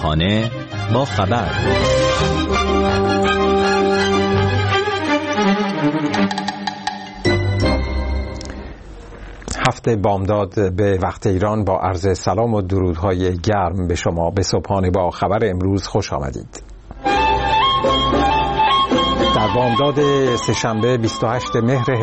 صبحانه با خبر. هفته بامداد به وقت ایران با عرض سلام و درودهای گرم به شما. به صبحانه با خبر امروز خوش آمدید. در بامداد سه‌شنبه 28 مهر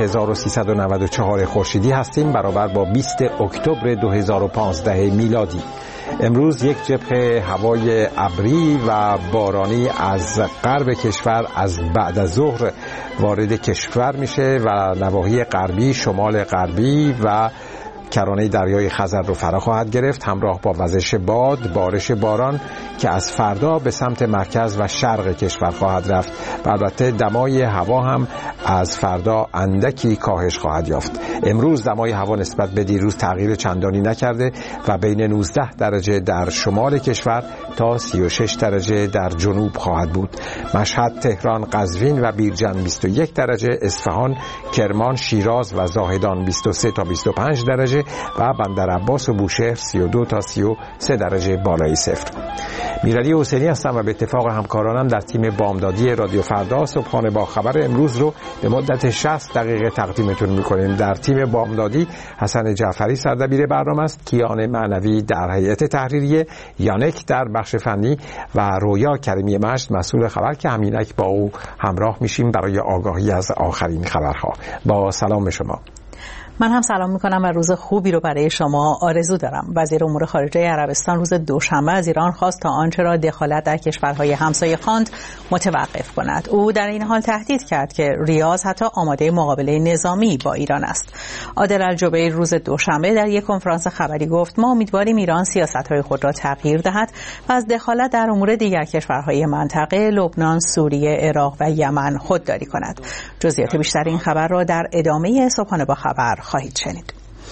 1394 خورشیدی هستیم، برابر با 20 اکتبر 2015 میلادی. امروز یک جبهه هوای ابری و بارانی از غرب کشور از بعد از ظهر وارد کشور میشه و نواحی غربی، شمال غربی و کرانه دریای خزر رو فرا خواهد گرفت، همراه با وزش باد، بارش باران که از فردا به سمت مرکز و شرق کشور خواهد رفت و البته دمای هوا هم از فردا اندکی کاهش خواهد یافت. امروز دمای هوا نسبت به دیروز تغییر چندانی نکرده و بین 19 درجه در شمال کشور تا 36 درجه در جنوب خواهد بود. مشهد، تهران، قزوین و بیرجن 21 درجه، اصفهان، کرمان، شیراز و زاهدان 23 تا 25 درجه و بندرعباس و بوشهر 32 تا 33 درجه بالای صفر. میرعلی حسینی هستم و به اتفاق همکارانم در تیم بامدادی رادیو فردا صبحانه با خبر امروز رو به مدت 60 دقیقه تقدیمتون میکنیم. در تیم بامدادی حسن جعفری سردبیر برنامه است، کیان معنوی در هیئت تحریریه، یانک در بخش فنی و رویا کریمی مجد مسئول خبر که همینک با او همراه میشیم برای آگاهی از آخرین خبرها. با سلام شما. من هم سلام میکنم و روز خوبی رو برای شما آرزو دارم. وزیر امور خارجه عربستان روز دوشنبه از ایران خواست تا آنچه را دخالت در کشورهای همسایه خواند متوقف کند. او در این حال تهدید کرد که ریاض حتی آماده مقابله نظامی با ایران است. عادل الجبیر روز دوشنبه در یک کنفرانس خبری گفت ما امیدواریم ایران سیاست‌های خود را تغییر دهد و از دخالت در امور دیگر کشورهای منطقه، لبنان، سوریه، عراق و یمن خودداری کند. جزئیات بیشتر این خبر را در ادامه صبحانه با خبر خواهید شنید.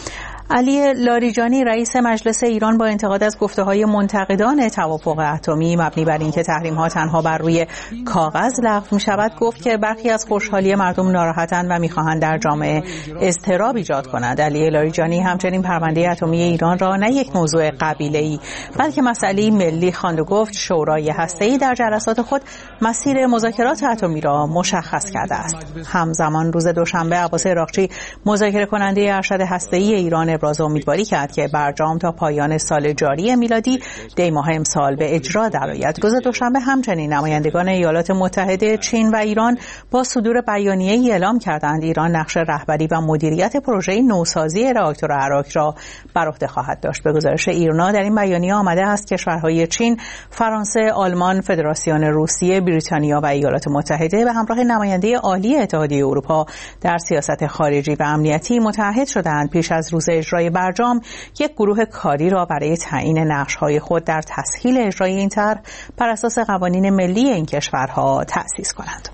علی لاریجانی رئیس مجلس ایران با انتقاد از گفته‌های منتقدان توافق اتمی مبنی بر اینکه تحریم‌ها تنها بر روی کاغذ لغو می‌شود گفت که برخی از خوشحالی مردم ناراحتند و می‌خواهند در جامعه اضطراب ایجاد کنند. علی لاریجانی همچنین پرونده اتمی ایران را نه یک موضوع قبیله‌ای بلکه مسئله ملی خواند و گفت شورای هسته‌ای در جلسات خود مسیر مذاکرات اتمی را مشخص کرده است. همزمان روز دوشنبه عباس عراقچی مذاکره کننده ارشد هسته‌ای ایران ابراز امیدواری کرد که برجام تا پایان سال جاری میلادی دی ماه امسال به اجرا درآید. روز دوشنبه همچنین نمایندگان ایالات متحده، چین و ایران با صدور بیانیه‌ای اعلام کردند ایران نقش رهبری و مدیریت پروژه نوسازی راکتور اراک را بر عهده خواهد داشت. به گزارش ایرنا در این بیانیه آمده است کشورهای چین، فرانسه، آلمان، فدراسیون روسیه، بریتانیا و ایالات متحده به همراه نماینده عالی اتحادیه اروپا در سیاست خارجی و امنیتی متعهد شدند پیش از روز اجرای برجام یک گروه کاری را برای تعیین نقش‌های خود در تسهیل اجرای این طرح بر اساس قوانین ملی این کشورها تأسیس کنند.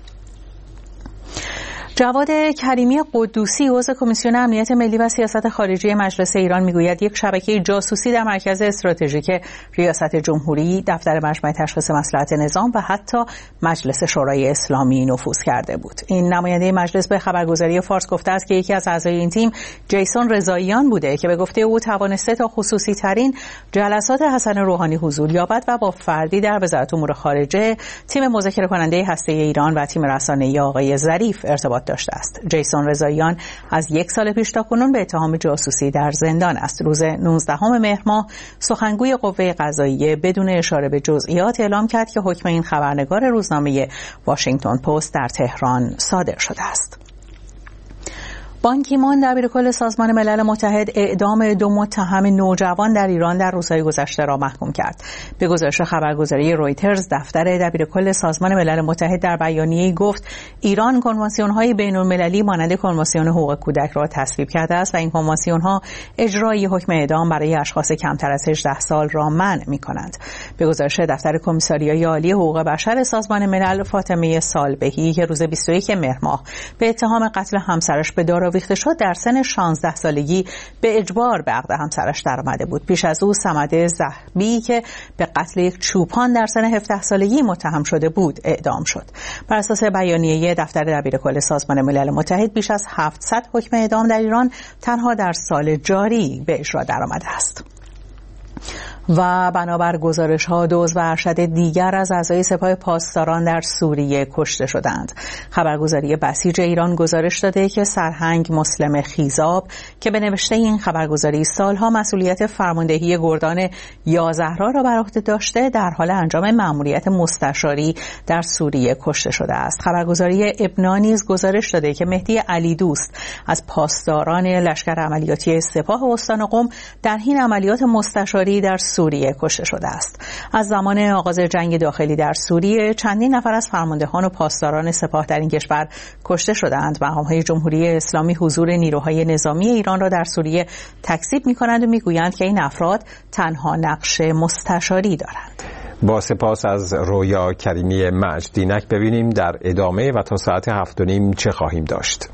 جواد کریمی قدوسی عضو کمیسیون امنیت ملی و سیاست خارجی مجلس ایران میگوید یک شبکه جاسوسی در مرکز استراتژیک ریاست جمهوری، دفتر مجمع تشخیص مصلحت نظام و حتی مجلس شورای اسلامی نفوذ کرده بود. این نماینده مجلس به خبرگزاری فارس گفته است که یکی از اعضای این تیم جیسون رضاییان بوده که به گفته او توانسته تا خصوصی ترین جلسات حسن روحانی حضور یابد و با فردی در وزارت امور خارجه، تیم مذاکره کننده هسته‌ای ایران و تیم رسانه‌ای آقای ظریف ارتباط داشته است. جیسون رضاییان از یک سال پیش تا کنون به اتهام جاسوسی در زندان است. روز 19 مهر ماه سخنگوی قوه قضاییه بدون اشاره به جزئیات اعلام کرد که حکم این خبرنگار روزنامه واشنگتن پست در تهران صادر شده است. بان کی مون دبیرکل سازمان ملل متحد اعدام 2 متهم نوجوان در ایران در روزهای گذشته را محکوم کرد. به گزارش خبرگزاری رویترز، دفتر دبیرکل سازمان ملل متحد در بیانیه‌ای گفت ایران کنوانسیون‌های بین‌المللی مانند کنوانسیون حقوق کودک را تصویب کرده است و این کنوانسیون‌ها اجرای حکم اعدام برای اشخاص کمتر از 18 سال را منع می‌کنند. به گزارش دفتر کمیساریای عالی حقوق بشر سازمان ملل، فاطمه صالبهی که روز 21 مهر ماه به اتهام قتل همسرش به دار آویخته شد در سن 16 سالگی به اجبار به عقد همسرش درآمده بود. پیش از او صمد زهبی که به قتل یک چوپان در سن 17 سالگی متهم شده بود اعدام شد. بر اساس بیانیه دفتر دبیرکل سازمان ملل متحد بیش از 700 حکم اعدام در ایران تنها در سال جاری به اجرا درآمده است. و بنابر گزارش‌ها 2 عضو ارشد دیگر از اعضای سپاه پاسداران در سوریه کشته شدند. خبرگزاری بسیج ایران گزارش داده که سرهنگ مسلم خیزاب که به نوشته این خبرگزاری سالها مسئولیت فرماندهی گردان یازهرا را بر عهده داشته، در حال انجام مأموریت مستشاری در سوریه کشته شده است. خبرگزاری ابنا نیز گزارش داده که مهدی علی دوست از پاسداران لشکر عملیاتی سپاه استان قم در حین عملیات مستشاری در سوریه کشته شده است. از زمان آغاز جنگ داخلی در سوریه چندین نفر از فرماندهان و پاسداران سپاه در این کشور کشته شدند. مقام‌های جمهوری اسلامی حضور نیروهای نظامی ایران را در سوریه تکذیب می‌کنند و می‌گویند که این افراد تنها نقش مستشاری دارند. با سپاس از رویا کریمی مجدینک ببینیم در ادامه و تا ساعت 7:30 چه خواهیم داشت.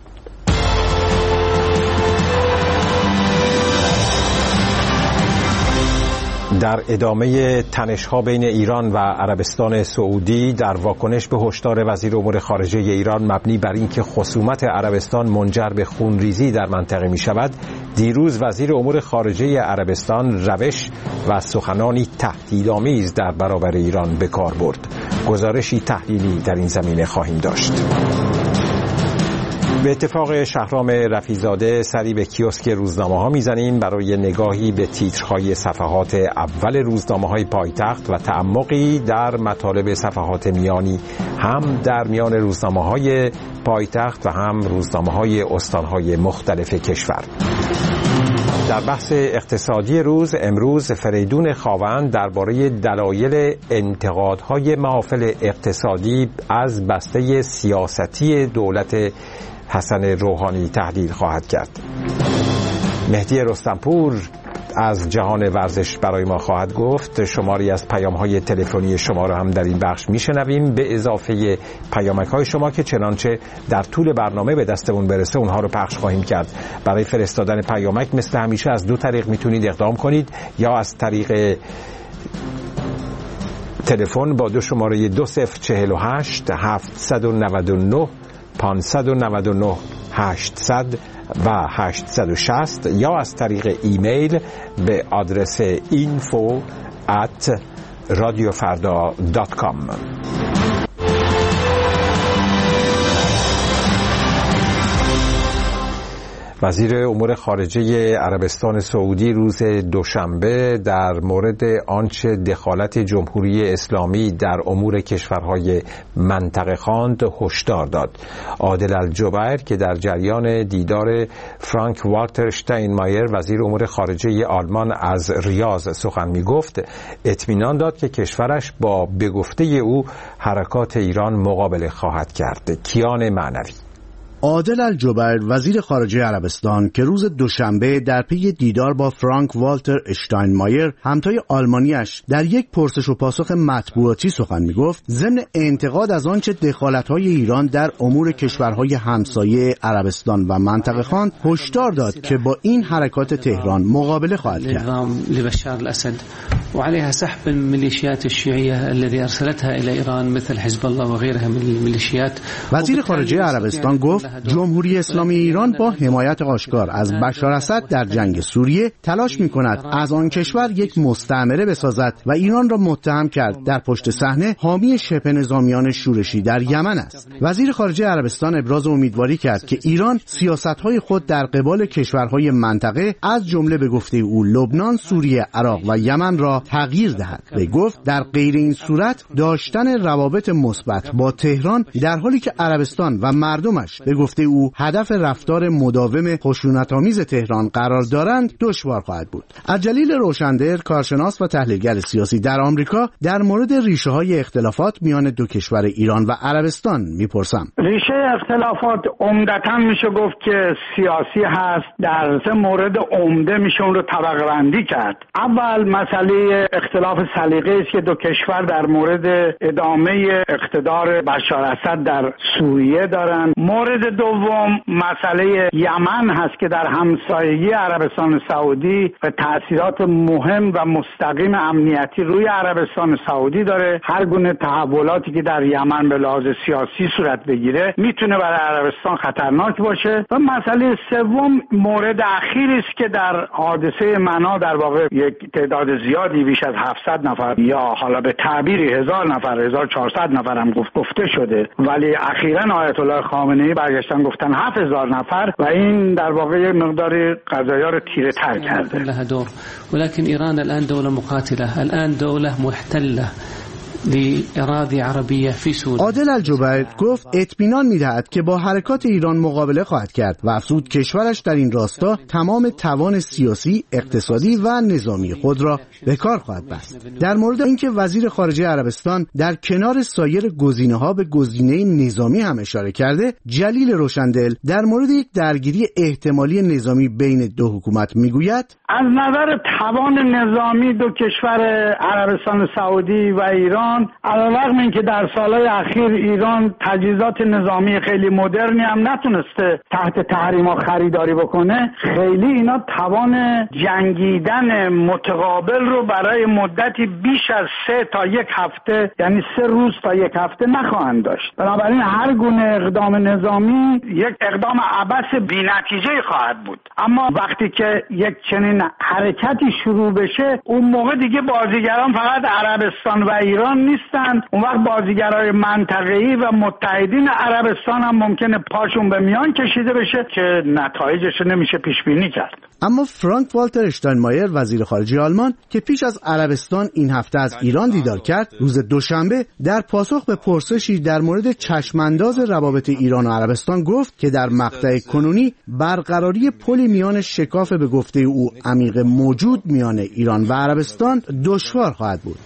در ادامه تنش‌ها بین ایران و عربستان سعودی در واکنش به هشدار وزیر امور خارجه ایران مبنی بر اینکه خصومت عربستان منجر به خونریزی در منطقه می‌شود، دیروز وزیر امور خارجه عربستان روش و سخنانی تهدیدآمیز در برابر ایران به کار برد. گزارشی تحلیلی در این زمینه خواهیم داشت. به اتفاق شهرام رفیع‌زاده سری به کیوسک روزنامه‌ها میزنیم برای نگاهی به تیترهای صفحات اول روزنامه‌های پایتخت و تعمقی در مطالب صفحات میانی، هم در میان روزنامه‌های پایتخت و هم روزنامه‌های استان‌های مختلف کشور. در بحث اقتصادی روز امروز فریدون خاوند درباره دلایل انتقادهای محافل اقتصادی از بسته سیاستی دولت حسن روحانی تحلیل خواهد کرد. مهدی رستمپور از جهان ورزش برای ما خواهد گفت. شماری از پیام‌های تلفنی شما را هم در این بخش میشنویم، به اضافه پیامک‌های شما که چنانچه در طول برنامه به دستمون برسه اونها رو پخش خواهیم کرد. برای فرستادن پیامک مثل همیشه از 2 طریق میتونید اقدام کنید، یا از طریق تلفن با 2 شماره 2048 799 599 800 و 860 یا از طریق ایمیل به آدرس info@radiofarda.com. وزیر امور خارجه عربستان سعودی روز دوشنبه در مورد آنچه دخالت جمهوری اسلامی در امور کشورهای منطقه خواند هشدار داد. عادل الجبیر که در جریان دیدار فرانک والتر اشتاینمایر وزیر امور خارجه آلمان از ریاض سخن می‌گفت، اطمینان داد که کشورش با به گفته او حرکات ایران مقابله خواهد کرد. کیان معنوی. عادل الجبیر وزیر خارجه عربستان که روز دوشنبه در پی دیدار با فرانک والتر اشتاینمایر همتای آلمانیش در یک پرسش و پاسخ مطبوعاتی سخن می‌گفت، ضمن انتقاد از آنچه دخالت‌های ایران در امور کشورهای همسایه عربستان و منطقه خواند، هشدار داد که با این حرکات تهران مقابله خواهد کرد. لبشار الاسد وعليها سحب الميليشيات الشيوعية التي ارسلتها الى ایران مثل حزب الله وغيرها من الميليشيات. وزیر خارجه عربستان گفت جمهوری اسلامی ایران با حمایت آشکار از بشار اسد در جنگ سوریه تلاش می‌کند از آن کشور یک مستعمره بسازد و ایران را متهم کرد در پشت صحنه حامی شبه نظامیان شورشی در یمن است. وزیر خارجه عربستان ابراز امیدواری کرد که ایران سیاست‌های خود در قبال کشورهای منطقه از جمله به گفته او لبنان، سوریه، عراق و یمن را تغییر دهد. و گفت در غیر این صورت داشتن روابط مثبت با تهران در حالی که عربستان و مردمش به گفته او هدف رفتار مداوم خشونت‌آمیز تهران قرار دارند دشوار خواهد بود. عجلیل روشندر کارشناس و تحلیلگر سیاسی در آمریکا در مورد ریشه‌های اختلافات میان دو کشور ایران و عربستان میپرسم. ریشه اختلافات عمدتاً میشه گفت که سیاسی هست. در سه مورد عمده میشه اون رو طبقه بندی کرد. اول مسئله اختلاف سلیقه است که دو کشور در مورد ادامه اقتدار بشار اسد در سوریه دارند. مورد دوم مسئله یمن هست که در همسایگی عربستان سعودی و تأثیرات مهم و مستقیم امنیتی روی عربستان سعودی داره. هر گونه تحولاتی که در یمن به لحاظ سیاسی صورت بگیره میتونه برای عربستان خطرناک باشه. و مسئله سوم مورد اخیری است که در حادثه معنا در واقع یک تعداد زیادی عددی بیش از 700 نفر یا حالا به تعبیری 1000 نفر 1400 نفر هم گفته شده، ولی اخیراً آیت الله خامنه‌ای برگشتن گفتن 7000 نفر و این در واقع مقداری قضایا رو تیره تر کرده. ولكن ایران الان دوله مقاتله، الان دوله محتله لإراده عربیه فی سوریه. عادل الجبیر گفت اطمینان می‌دهد که با حرکات ایران مقابله خواهد کرد و افزود کشورش در این راستا تمام توان سیاسی، اقتصادی و نظامی خود را به کار خواهد بست. در مورد اینکه وزیر خارجه عربستان در کنار سایر گزینه‌ها به گزینه نظامی هم اشاره کرده، جلیل روشندل در مورد یک درگیری احتمالی نظامی بین دو حکومت میگوید از نظر توان نظامی دو کشور عربستان سعودی و ایران، علیرغم اینکه در سالهای اخیر ایران تجهیزات نظامی خیلی مدرنی هم نتونسته تحت تحریما خریداری بکنه، خیلی اینا توان جنگیدن متقابل رو برای مدتی بیش از 3 تا 1 هفته، یعنی 3 روز تا 1 هفته نخواهند داشت. بنابراین هر گونه اقدام نظامی یک اقدام عبث بی‌نتیجه خواهد بود. اما وقتی که یک چنین حرکتی شروع بشه، اون موقع دیگه بازیگران فقط عربستان و ایران نیستن، اون وقت بازیگرای منطقه‌ای و متحدین عربستان هم ممکنه پاشون به میان کشیده بشه که نتایجش نمیشه پیش بینی کرد. اما فرانک والتر اشتاینمایر وزیر خارجه آلمان که پیش از عربستان این هفته از ایران دیدار کرد، روز دوشنبه در پاسخ به پرسشی در مورد چشمانداز روابط ایران و عربستان گفت که در مقطع کنونی برقراری پلی میان شکاف به گفته او عمیق موجود میان ایران و عربستان دشوار خواهد بود.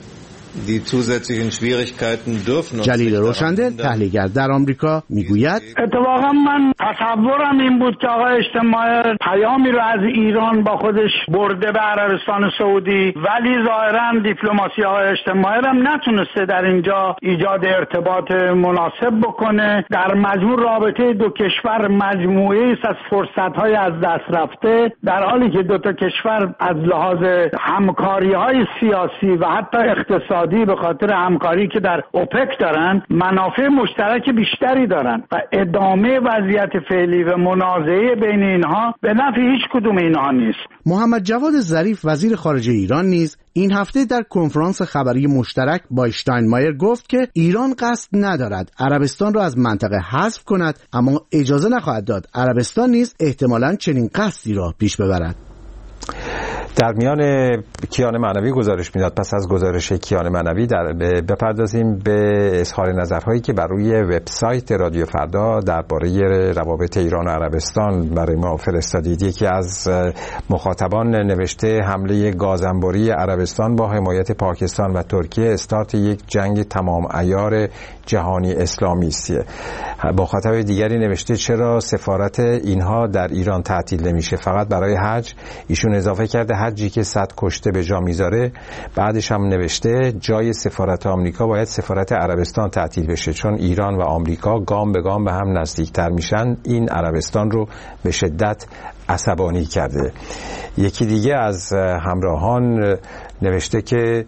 جلیل روشندل تحلیلگر در آمریکا میگوید اتفاقا من تصورم این بود که آقای اشتماعر پیامی رو از ایران با خودش برده به عربستان سعودی، ولی ظاهرا دیپلماسی آقای اشتماعر هم نتونسته در اینجا ایجاد ارتباط مناسب بکنه. در مجموع رابطه دو کشور مجموعه‌ای است از فرصت‌های از دست رفته، در حالی که دو تا کشور از لحاظ همکاری‌های سیاسی و حتی اقتصادی به خاطر همکاری که در اوپک دارن منافع مشترک بیشتری دارن و ادامه وضعیت فعلی و منازعه بین اینها به نفع هیچ کدوم اینها نیست. محمد جواد ظریف وزیر خارجه ایران نیز این هفته در کنفرانس خبری مشترک با اشتاینمایر گفت که ایران قصد ندارد عربستان را از منطقه حذف کند، اما اجازه نخواهد داد عربستان نیز احتمالاً چنین قصدی را پیش ببرد. در میان کیان معنوی گزارش میداد. پس از گزارش کیان معنوی بپردازیم به اظهار نظرهایی که بر روی وبسایت رادیو فردا درباره روابط ایران و عربستان برای ما فرستادید. یکی از مخاطبان نوشته حمله گازانباری عربستان با حمایت پاکستان و ترکیه استارت یک جنگ تمام عیار جهانی اسلامی است. مخاطب دیگری نوشته چرا سفارت اینها در ایران تعطیل نمیشه فقط برای حج؟ ایشون اضافه کرده حجی که 100 کشته به جا میذاره. بعدش هم نوشته جای سفارت آمریکا باید سفارت عربستان تعطیل بشه، چون ایران و آمریکا گام به گام به هم نزدیکتر میشن. این عربستان رو به شدت عصبانی کرده. یکی دیگه از همراهان نوشته که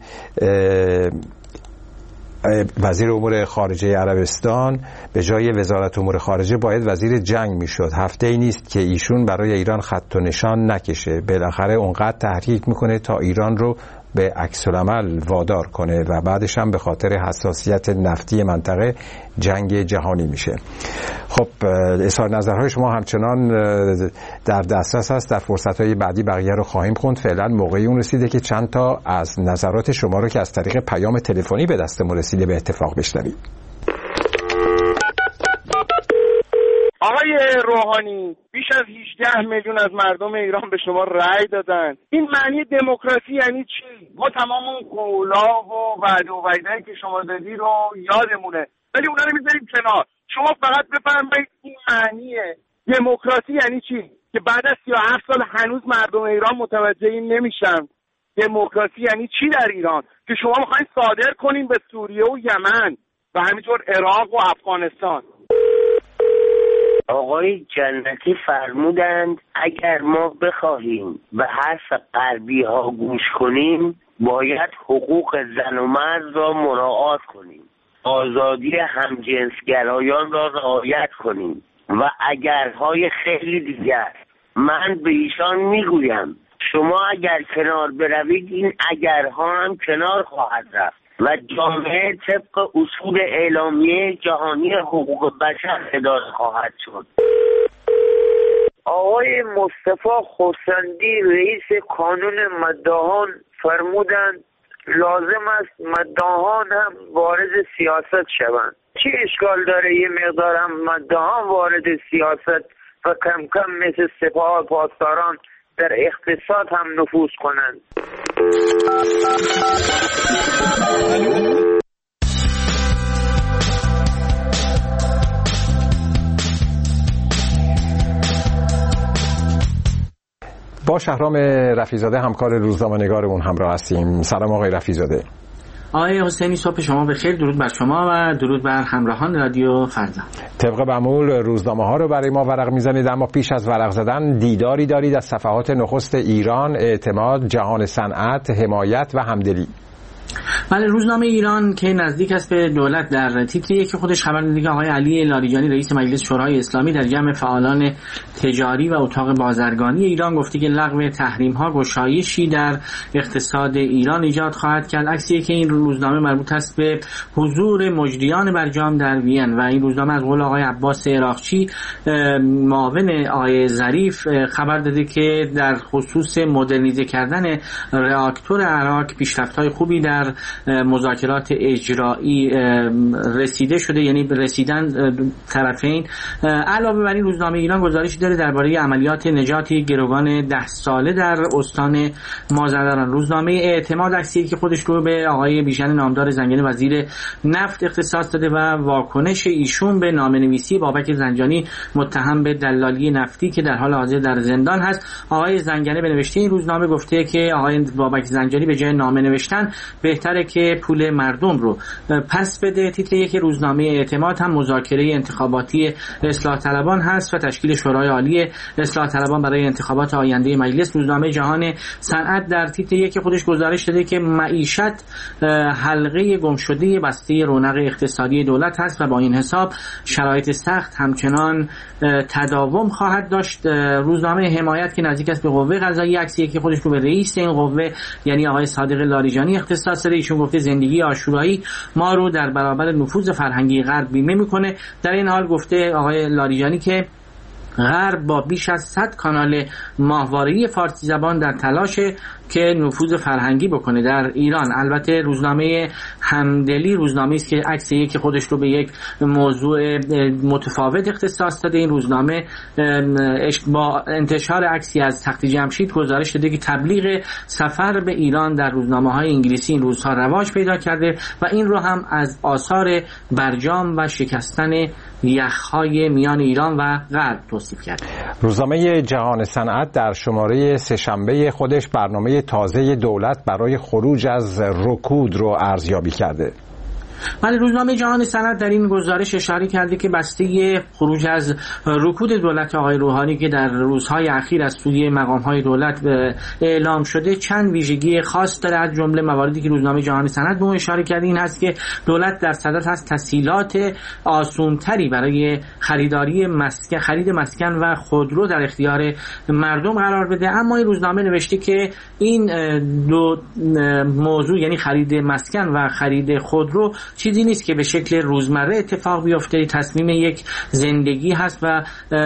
وزیر امور خارجه عربستان به جای وزارت امور خارجه باید وزیر جنگ میشد. هفته ای نیست که ایشون برای ایران خط و نشان نکشه، بالاخره اونقدر تحریک میکنه تا ایران رو به عکس العمل وادار کنه و بعدش هم به خاطر حساسیت نفتی منطقه جنگ جهانی میشه. خب اظهار نظرهای شما همچنان در دسترس است. در فرصتهای بعدی بقیه رو خواهیم خوند. فعلا موقعی اون رسیده که چند تا از نظرات شما رو که از طریق پیام تلفنی به دستمون رسیده به اتفاق بشنویم. آقای روحانی، بیش از 18 میلیون از مردم ایران به شما رأی دادن. این معنی دموکراسی یعنی چی؟ ما تمام اون قولا و وعده و وعیده‌ای که شما دادی رو یادمونه، ولی اونا رو میذاریم کنار. شما فقط بفرمایید این معنی دموکراسی یعنی چی؟ که بعد از 37 سال هنوز مردم ایران متوجه این نمیشن. دموکراسی یعنی چی در ایران که شما میخواین صادر کنین به سوریه و یمن و همینطور عراق و افغانستان؟ آقای جنتی فرمودند اگر ما بخواهیم به حرف غربی ها گوش کنیم باید حقوق زن و مرد را مراعات کنیم، آزادی همجنسگرایان را رعایت کنیم و اگرهای خیلی دیگر. من به ایشان میگویم شما اگر کنار بروید این اگرها هم کنار خواهد رفت و جامعه طبق اصول اعلامیه جهانی حقوق بشر اداره خواهد شد. آقای مصطفی خورسندی رئیس کانون مداحان فرمودند لازم است مداحان هم وارد سیاست شوند. چه اشکال داره یه مقدار هم مداحان وارد سیاست و کم کم مثل سپاه پاسداران در اقتصاد هم نفوذ کنند؟ با شهرام رفیع‌زاده همکار روزنامه‌نگارمون همراه هستیم. سلام آقای رفیع‌زاده. آقای حسینی صبح شما بخیر. درود بر شما و درود بر همراهان رادیو فردا. طبق معمول روزنامه‌ها رو برای ما ورق میزنید، اما پیش از ورق زدن دیداری دارید از صفحات نخست ایران، اعتماد، جهان صنعت، حمایت و همدلی. بله، روزنامه ایران که نزدیک است به دولت در تیتر یک خودش خبر داده که آقای علی لاریجانی رئیس مجلس شورای اسلامی در جمع فعالان تجاری و اتاق بازرگانی ایران گفته که لغو تحریم‌ها گشایشی در اقتصاد ایران ایجاد خواهد کرد. عکسی که این روزنامه مربوط است به حضور مجریان برجام در وین و این روزنامه از قول آقای عباس عراقچی معاون آقای ظریف خبر داده که در خصوص مدرنیزه کردن راکتور عراق پیشرفت‌های خوبی در مذاکرات اجرایی رسیده شده، یعنی رسیدن طرفین. علاوه بر این روزنامه ایران گزارشی داره درباره عملیات نجات گروگان 10 ساله در استان مازندران. روزنامه اعتماد عکسی که خودش رو به آقای بیژن نامدار زنگنه وزیر نفت اختصاص داده و واکنش ایشون به نامه‌نویسی بابک زنجانی متهم به دلالی نفتی که در حال حاضر در زندان هست. آقای زنگنه به نوشته این روزنامه گفته که آقای بابک زنجانی به جای نامه نوشتن بهتره که پول مردم رو پس بده. تیتر یک روزنامه اعتماد هم مذاکره انتخاباتی اصلاح طلبان هست و تشکیل شورای عالی اصلاح طلبان برای انتخابات آینده مجلس. روزنامه جهان صنعت در تیتر یک خودش گزارش داده که معیشت حلقه گمشده بسته رونق اقتصادی دولت هست و با این حساب شرایط سخت همچنان تداوم خواهد داشت. روزنامه حمایت که نزدیک است به قوه قضاییه عکسی که خودش رو به رئیس این قوه یعنی آقای صادق لاریجانی اختصاص داده. ایشون گفته زندگی آشورایی ما رو در برابر نفوذ فرهنگی غرب بیمه میکنه. در این حال گفته آقای لاریجانی که غرب با بیش از 100 کانال ماهواره‌ای فارسی زبان در تلاش که نفوذ فرهنگی بکنه در ایران. البته روزنامه همدلی روزنامه‌ای است که عکس یک خودش رو به یک موضوع متفاوت اختصاص داده. این روزنامه با انتشار عکسی از تخت جمشید گزارش داده که تبلیغ سفر به ایران در روزنامه‌های انگلیسی این روزها رواج پیدا کرده و این رو هم از آثار برجام و شکستن یخ‌های میان ایران و غرب توصیف کرده. روزنامه جهان صنعت در شماره سه‌شنبه خودش برنامه تازه دولت برای خروج از رکود رو ارزیابی کرده. ولی روزنامه جهان صنعت در این گزارش اشاره کرده که بسته خروج از رکود دولت آقای روحانی که در روزهای اخیر از سوی مقام‌های دولت اعلام شده چند ویژگی خاص داره. از جمله مواردی که روزنامه جهان صنعت به اون اشاره کرده این هست که دولت در صدد هست تسهیلات آسان‌تری برای خرید مسکن و خودرو در اختیار مردم قرار بده. اما این روزنامه نوشته که این دو موضوع یعنی خرید مسکن و خرید خودرو چیزی نیست که به شکل روزمره اتفاق بیفته. تصمیم یک زندگی هست و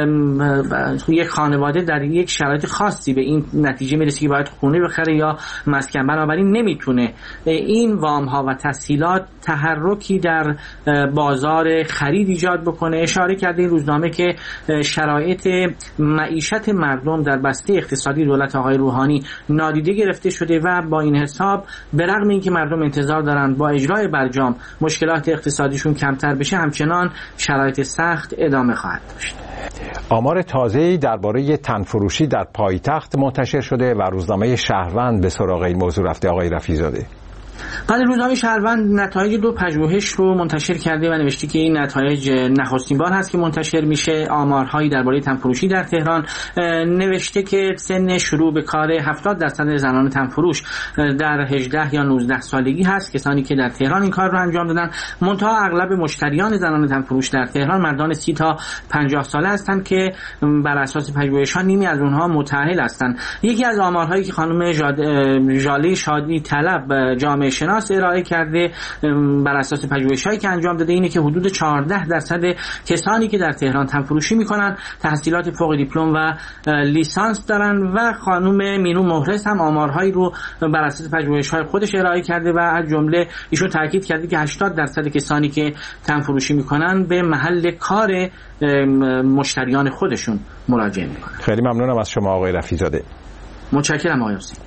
یک خانواده در یک شرایط خاصی به این نتیجه میرسه که باید خونه بخره یا مسکن. بنابراین نمیتونه این وام ها و تسهیلات تحرکی در بازار خرید ایجاد بکنه. اشاره کرده این روزنامه که شرایط معیشت مردم در بسته اقتصادی دولت آقای روحانی نادیده گرفته شده و با این حساب به رغم اینکه مردم انتظار دارند با اجرای برجام مشکلات اقتصادیشون کمتر بشه همچنان شرایط سخت ادامه خواهد داشت. آمار تازه‌ای درباره تنفروشی در پایتخت منتشر شده و روزنامه شهروند به سراغ این موضوع رفته. آقای رفیع‌زاده. بعد روزنامه شهروند نتایج دو پژوهش رو منتشر کرده و نوشته که این نتایج نخستین بار هست که منتشر میشه. آمارهایی درباره تنفروشی در تهران نوشته که سن شروع به کار 70% زنان تنفروش در 18 یا 19 سالگی هست، کسانی که در تهران این کار رو انجام دادن. منتها اغلب مشتریان زنان تنفروش در تهران مردان 30 تا 50 ساله هستند که بر اساس پژوهش‌ها نیمی از اونها متأهل هستند. یکی از آمارهایی که خانم ژاله شادی طلب جامعه شناس ارائه کرده بر اساس پژوهش‌هایی که انجام داده اینه که حدود 14% کسانی که در تهران تنفروشی میکنن تحصیلات فوق دیپلم و لیسانس دارن و خانم مینو مهرس هم آمارهایی رو بر اساس پژوهش‌های خودش ارائه کرده و از جمله ایشون تاکید کرده که 80% کسانی که تنفروشی میکنن به محل کار مشتریان خودشون مراجعه میکنن. خیلی ممنونم از شما آقای رفیع‌زاده. متشکرم آقای حسین.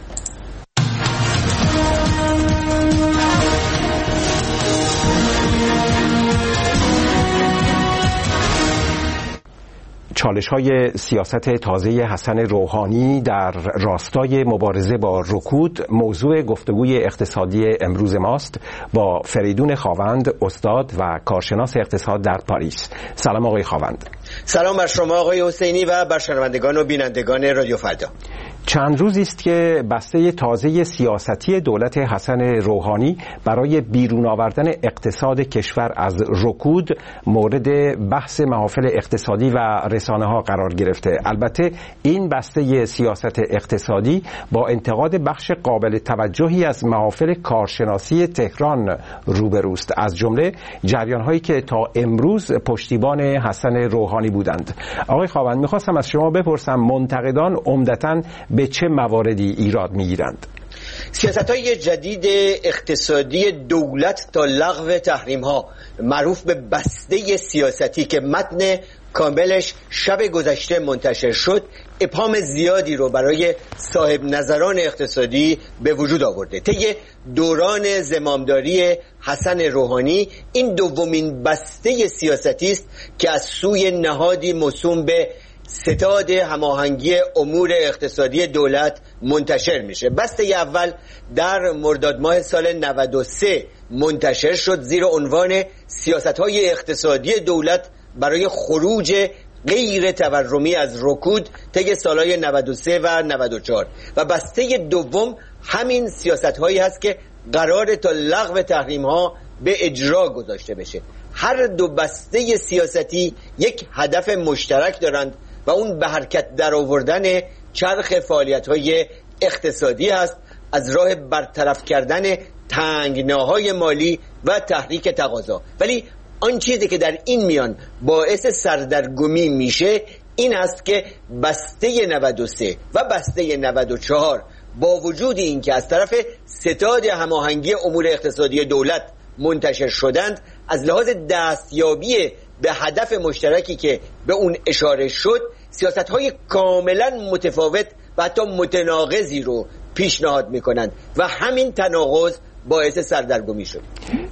چالش‌های سیاست تازه حسن روحانی در راستای مبارزه با رکود موضوع گفتگوی اقتصادی امروز ماست با فریدون خاوند، استاد و کارشناس اقتصاد در پاریس. سلام آقای خاوند. سلام بر شما آقای حسینی و بر شنوندگان و بینندگان رادیو فردا. چند روزی است که بسته تازه سیاستی دولت حسن روحانی برای بیرون آوردن اقتصاد کشور از رکود مورد بحث محافل اقتصادی و رسانه‌ها قرار گرفته. البته این بسته سیاست اقتصادی با انتقاد بخش قابل توجهی از محافل کارشناسی تهران روبروست، از جمله جریان‌هایی که تا امروز پشتیبان حسن روحانی بودند. آقای خاوند، می‌خواستم از شما بپرسم منتقدان عمدتاً به چه مواردی ایراد میگیرند؟ سیاست‌های جدید اقتصادی دولت تا لغو تحریم‌ها معروف به بسته سیاستی که متن کاملش شب گذشته منتشر شد ابهام زیادی رو برای صاحب نظران اقتصادی به وجود آورده. طی دوران زمامداری حسن روحانی این دومین بسته سیاستی است که از سوی نهادی موسوم به ستاد هماهنگی امور اقتصادی دولت منتشر میشه. بسته اول در مرداد ماه سال 93 منتشر شد زیر عنوان سیاست‌های اقتصادی دولت برای خروج غیر تورمی از رکود طی سالهای 93 و 94 و بسته دوم همین سیاست‌هایی هست که قرار تا لغو تحریم‌ها به اجرا گذاشته بشه. هر دو بسته سیاستی یک هدف مشترک دارند و اون به حرکت در آوردن چرخ فعالیت‌های اقتصادی هست از راه برطرف کردن تنگناهای مالی و تحریک تقاضا. ولی آن چیزی که در این میان باعث سردرگمی میشه این است که بسته 93 و بسته 94 با وجود این که از طرف ستاد هماهنگی امور اقتصادی دولت منتشر شدند، از لحاظ دستیابی به هدف مشترکی که به اون اشاره شد سیاست‌های کاملا متفاوت و حتی متناقضی رو پیشنهاد می‌کنند و همین تناقض باعث سردرگمی شد.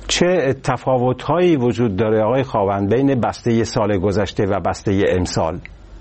چه تفاوت‌هایی وجود داره آقای خاوند بین بسته سال گذشته و بسته امسال؟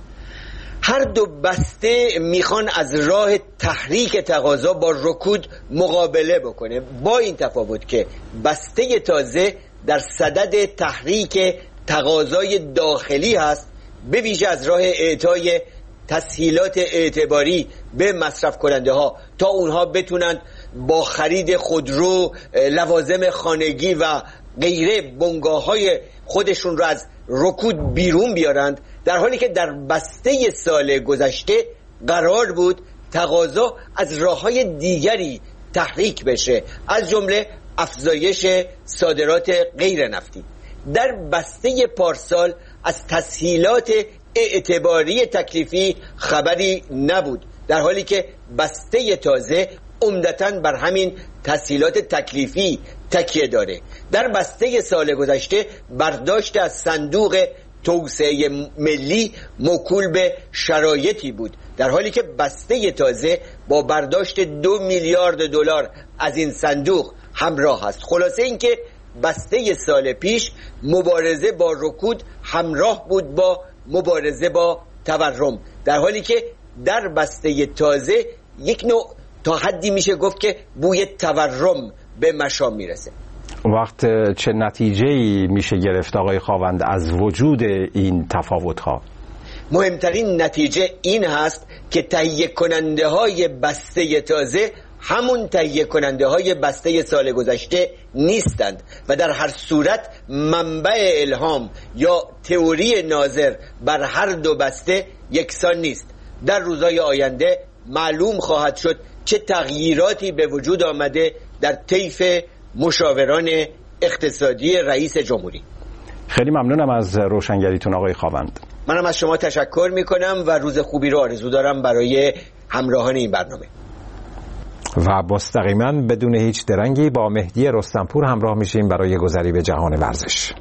هر دو بسته میخوان از راه تحریک تقاضا با رکود مقابله بکنه، با این تفاوت که بسته تازه در صدد تحریک تقاضای داخلی هست، به ویژه از راه اعطای تسهیلات اعتباری به مصرف کننده ها تا اونها بتونن با خرید خودرو، لوازم خانگی و غیره بنگاه های خودشون رو از رکود بیرون بیارند، در حالی که در بسته سال گذشته قرار بود تقاضا از راه‌های دیگری تحریک بشه، از جمله افزایش صادرات غیر نفتی. در بسته پارسال از تسهیلات اعتباری تکلیفی خبری نبود، در حالی که بسته تازه عمدتاً بر همین تسهیلات تکلیفی تکیه داره. در بسته سال گذشته برداشت از صندوق توسعه ملی موکول به شرایطی بود، در حالی که بسته تازه با برداشت 2 میلیارد دلار از این صندوق همراه است. خلاصه این که بسته سال پیش مبارزه با رکود همراه بود با مبارزه با تورم، در حالی که در بسته تازه یک نوع تا حدی میشه گفت که بوی تورم به مشام میرسه. وقت چه نتیجه‌ای میشه گرفت آقای خاوند از وجود این تفاوت‌ها؟ مهمترین نتیجه این هست که تهیه کننده های بسته تازه همون تهیه کننده های بسته سال گذشته نیستند و در هر صورت منبع الهام یا تئوری ناظر بر هر دو بسته یکسان نیست. در روزهای آینده معلوم خواهد شد چه تغییراتی به وجود آمده در طیف مشاوران اقتصادی رئیس جمهوری. خیلی ممنونم از روشنگریتون آقای خاوند. منم از شما تشکر میکنم و روز خوبی رو آرزو دارم برای همراهان این برنامه. و مستقیما بدون هیچ درنگی با مهدی رستمپور همراه میشیم برای گذری به جهان ورزش.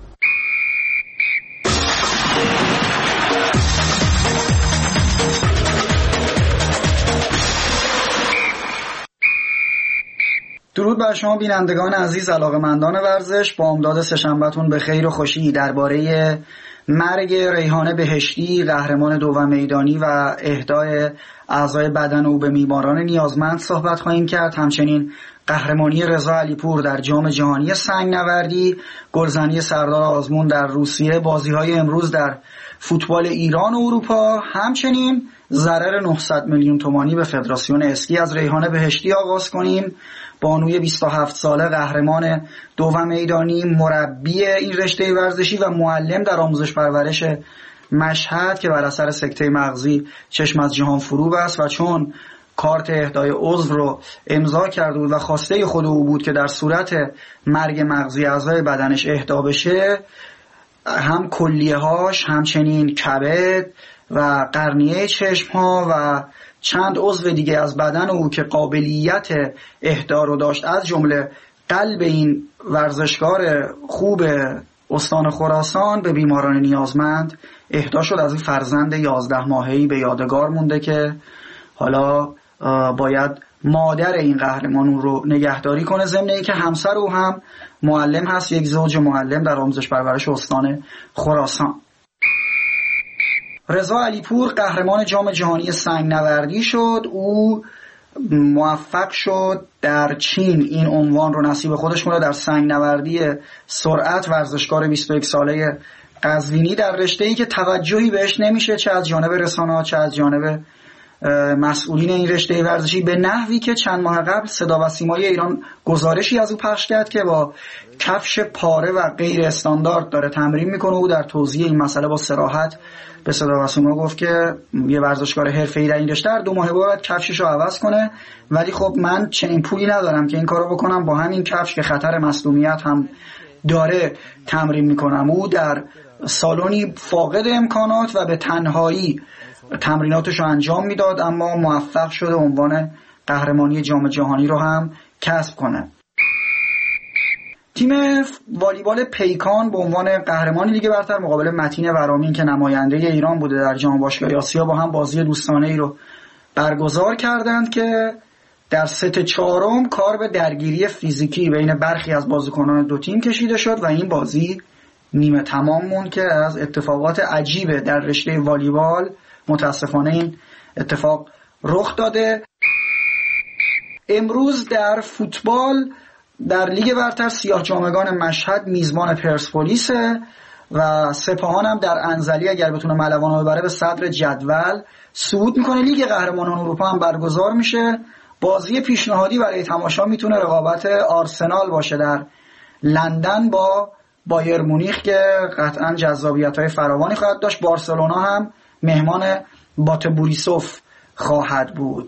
درود بر شما بینندگان عزیز، علاقه‌مندان ورزش. با امداد سه‌شنبه‌تون به خیر و خوشی درباره مرگ ریحانه بهشتی، قهرمان دوم میدانی و اهدای اعضای بدن او به بیماران نیازمند صحبت خواهیم کرد. همچنین قهرمانی رضا علیپور در جام جهانی سنگ‌نوردی، گلزنی سردار آزمون در روسیه، بازی‌های امروز در فوتبال ایران و اروپا، همچنین ضرر 900 میلیون تومانی به فدراسیون اسکی از ریحانه بهشتی آغاز کنیم. بانوی 27 ساله، قهرمان دوم میدانی، مربی این رشته ورزشی و معلم در آموزش پرورش مشهد که بر اثر سکته مغزی چشم از جهان فرو بست و چون کارت اهدای عضو رو امضا کرده بود و خواسته خود او بود که در صورت مرگ مغزی اعضای بدنش اهدا بشه، هم کلیه‌هاش، همچنین کبد و قرنیه چشم‌ها و چند عضو دیگه از بدن او که قابلیت اهدا رو داشت، از جمله قلب این ورزشکار خوب استان خراسان، به بیماران نیازمند اهدا شد. از این فرزند 11 ماهه‌ای به یادگار مونده که حالا باید مادر این قهرمان رو نگهداری کنه، ضمن اینکه همسر او هم معلم هست، یک زوج معلم در آموزش پرورش استان خراسان. رضا علیپور قهرمان جام جهانی سنگ‌نوردی شد. او موفق شد در چین این عنوان رو نصیب خودش کنه در سنگ‌نوردی سرعت. ورزشکار 21 ساله قزوینی در رشته‌ای که توجهی بهش نمیشه، چه از جانب رسانه‌ها چه از جانب مسئولین این رشته ورزشی، به نحوی که چند ماه قبل صدا و سیمای ایران گزارشی از او پخش کرد که با کفش پاره و غیر استاندارد داره تمرین میکنه. او در توضیح این مسئله با صراحت به صدا و سیما گفت که یه ورزشکار حرفه‌ای در این رشته 2 ماه باید کفشش رو عوض کنه، ولی خب من چنین پولی ندارم که این کارو بکنم، با همین کفش که خطر مصدومیت هم داره تمرین میکنم. او در سالونی فاقد امکانات و به تنهایی تمریناتش رو انجام میداد، اما موفق شده عنوان قهرمانی جام جهانی رو هم کسب کنه. تیم والیبال پیکان به عنوان قهرمانی لیگ برتر مقابل متین ورامین که نماینده ایران بوده در جام باشگاهی آسیا با هم بازی دوستانه‌ای رو برگزار کردند که در ست چهارم کار به درگیری فیزیکی بین برخی از بازیکنان دو تیم کشیده شد و این بازی نیمه تمام موند که از اتفاقات عجیبه در رشته والیبال متاسفانه این اتفاق رخ داده. امروز در فوتبال در لیگ برتر سیاه جامگان مشهد میزبان پرسپولیس و سپاهان هم در انزلی اگر بتونه ملوان رو ببره به صدر جدول صعود میکنه. لیگ قهرمانان اروپا هم برگزار میشه. بازی پیشنهادی برای تماشا میتونه رقابت آرسنال باشه در لندن با بایر مونیخ که قطعا جذابیت‌های فراوانی خواهد داشت. بارسلونا هم مهمان بات بوریسوف خواهد بود.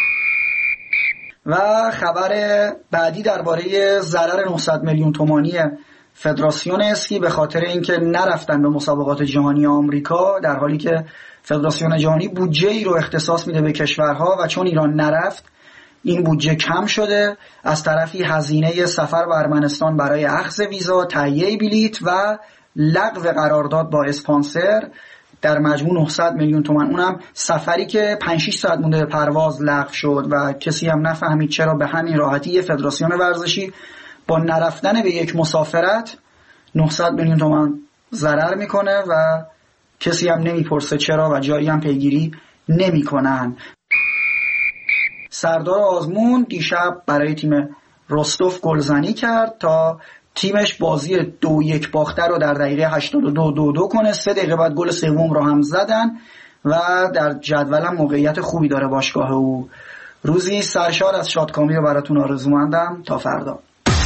و خبر بعدی درباره ضرر 900 میلیون تومانی فدراسیون اسکی به خاطر اینکه نرفتن به مسابقات جهانی آمریکا، در حالی که فدراسیون جهانی بودجه‌ای رو اختصاص میده به کشورها و چون ایران نرفت این بودجه کم شده. از طرفی هزینه سفر به ارمنستان برای اخذ ویزا، تهیه بلیط و لغو قرارداد با اسپانسر در مجموع 900 میلیون تومان، اونم سفری که 5-6 ساعت مونده به پرواز لغو شد و کسی هم نفهمید چرا به همین راحتی فدراسیون ورزشی با نرفتن به یک مسافرت 900 میلیون تومان ضرر میکنه و کسی هم نمیپرسه چرا و جایی هم پیگیری نمیکنن. سردار آزمون دیشب برای تیم رستوف گلزنی کرد تا تیمش بازی 2-1 باخته رو در دقیقه 82 2-2 کنه. 3 دقیقه بعد گل سوم رو هم زدن و در جدول هم موقعیت خوبی داره باشگاه او. روزی سرشار از شادکامی رو براتون آرزومندم. تا فردا.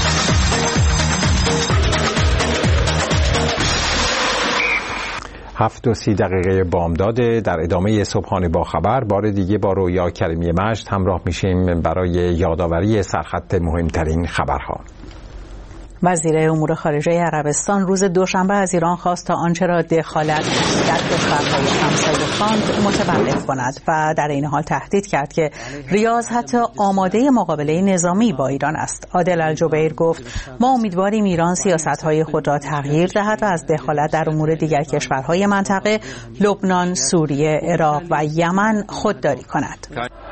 7:30 بامداد. در ادامه صبحانه با خبر بار دیگه با رویا کریمی مجد همراه میشیم برای یادآوری سرخط مهمترین خبرها. وزیر امور خارجه عربستان روز دوشنبه از ایران خواست تا آنچه را دخالت در کشورهای همسایه خواند متوقف کند و در این حال تهدید کرد که ریاض حتی آماده مقابله نظامی با ایران است. عادل الجبیر گفت ما امیدواریم ایران سیاست‌های خود را تغییر دهد و از دخالت در امور دیگر کشورهای منطقه لبنان، سوریه، عراق و یمن خودداری کند.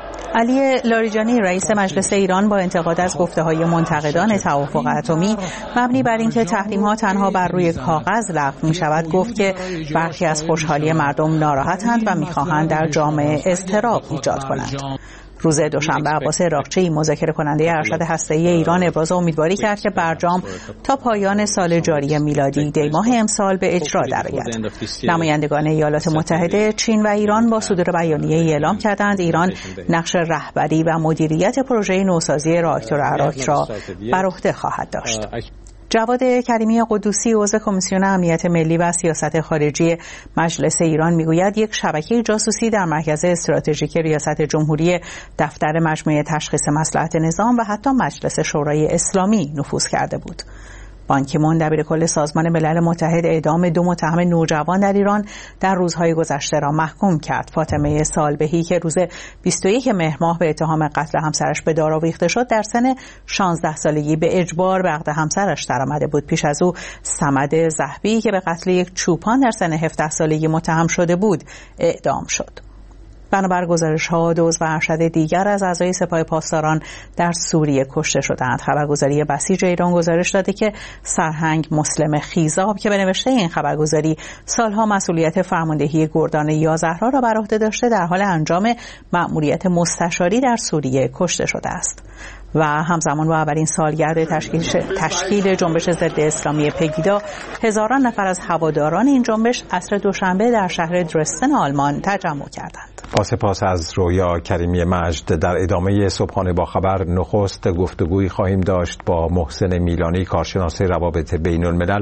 علی لاریجانی رئیس مجلس ایران با انتقاد از گفته‌های منتقدان توافق اتمی مبنی بر اینکه تحریم‌ها تنها بر روی کاغذ لغو می‌شود گفت که برخی از خوشحالی مردم ناراحتند و می‌خواهند در جامعه اضطراب ایجاد کنند. روز دوشنبه عباس عراقچی مذاکره کننده ارشد هسته‌ای ایران ابراز امیدواری کرد که برجام تا پایان سال جاری میلادی دی ماه امسال به اجرا درآید. نمایندگان ایالات متحده، چین و ایران با صدور بیانیه‌ای اعلام کردند ایران نقش رهبری و مدیریت پروژه نوسازی راکتور اراک را بر عهده خواهد داشت. جواد کریمی قدوسی عضو کمیسیون امنیت ملی و سیاست خارجی مجلس ایران میگوید یک شبکه جاسوسی در مرکز استراتژیک ریاست جمهوری، دفتر مجموعه تشخیص مصلحت نظام و حتی مجلس شورای اسلامی نفوذ کرده بود. بان کی مون دبیرکل سازمان ملل متحد اعدام 2 متهم نوجوان در ایران در روزهای گذشته را محکوم کرد. فاطمه سالبهی که روز 21 مهر ماه به اتهام قتل همسرش به دار آویخته شد در سن 16 سالگی به اجبار به عقد همسرش درآمده بود. پیش از او صمد ذهبی که به قتل یک چوپان در سن 17 سالگی متهم شده بود اعدام شد. بنابر گزارش‌ها 2 عضو ارشد دیگر از اعضای سپاه پاسداران در سوریه کشته شدند. خبرگزاری بسیج ایران گزارش داده که سرهنگ مسلم خیزاب که به نوشته این خبرگزاری سالها مسئولیت فرماندهی گردان یازهرا را بر عهده داشته در حال انجام مأموریت مستشاری در سوریه کشته شده است. و همزمان با اولین سالگرد تشکیل جنبش ضد اسلامی پگیدا، هزاران نفر از هواداران این جنبش عصر دوشنبه در شهر درستن آلمان تجمع کردند. با سپاس از رویا کریمی مجد. در ادامه صبحانه با خبر نخست گفتگویی خواهیم داشت با محسن میلانی، کارشناس روابط بین الملل،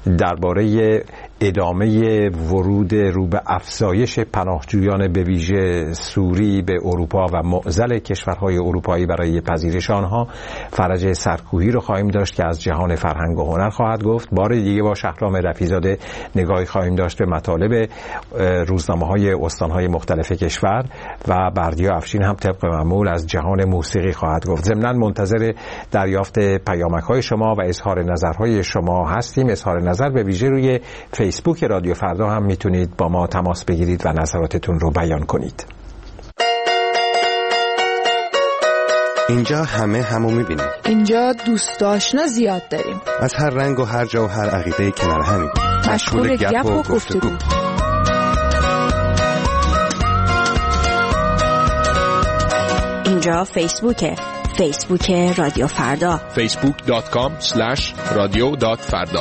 درباره ادامه ورود رو به افزایش پناهجویان به ویژه سوری به اروپا و معضل کشورهای اروپایی برای پذیرش آنها. فرج سرکوهی رو خواهیم داشت که از جهان فرهنگ و هنر خواهد گفت. بار دیگه با شهرام رفیع‌زاده نگاهی خواهیم داشت به مطالب روزنامه‌های استان‌های مختلف کشور و بردیا افشین هم طبق معمول از جهان موسیقی خواهد گفت. ضمناً منتظر دریافت پیامک‌های شما و اظهار نظرهای شما هستیم. اظهار نظر به ویژه روی فیسبوک رادیو فردا هم میتونید با ما تماس بگیرید و نظراتتون رو بیان کنید. اینجا همو میبینیم. اینجا دوست آشنا زیاد داریم. از هر رنگ و هر جا و هر عقیده کنار همیم. مشغول گپ و گفتگو. اینجا فیسبوک رادیو فردا. facebook.com/radio.farda.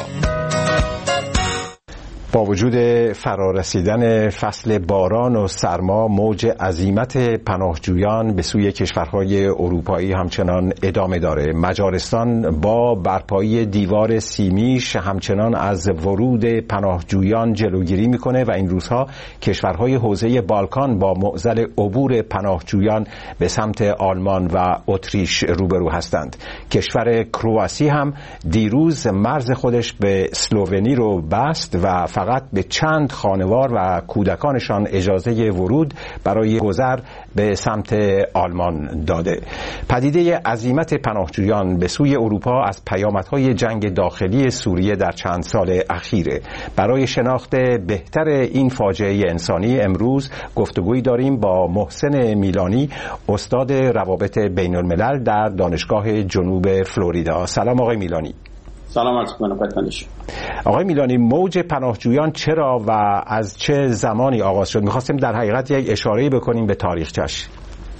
با وجود فرارسیدن فصل باران و سرما، موج عزیمت پناهجویان به سوی کشورهای اروپایی همچنان ادامه داره. مجارستان با برپایی دیوار سیمیش همچنان از ورود پناهجویان جلوگیری میکنه و این روزها کشورهای حوزه بالکان با معضل عبور پناهجویان به سمت آلمان و اتریش روبرو هستند. کشور کرواسی هم دیروز مرز خودش به اسلوونی رو بست و فقط به چند خانوار و کودکانشان اجازه ورود برای گذر به سمت آلمان داده. پدیده عزیمت پناهجویان به سوی اروپا از پیامدهای جنگ داخلی سوریه در چند سال اخیره. برای شناخت بهتر این فاجعه انسانی امروز گفتگویی داریم با محسن میلانی، استاد روابط بین الملل در دانشگاه جنوب فلوریدا. سلام آقای میلانی. سلام عرض می‌کنم خدمتتون. آقای میلانی، موج پناهجویان چرا و از چه زمانی آغاز شد؟ می‌خواستیم در حقیقت یک اشاره‌ای بکنیم به تاریخچه‌اش.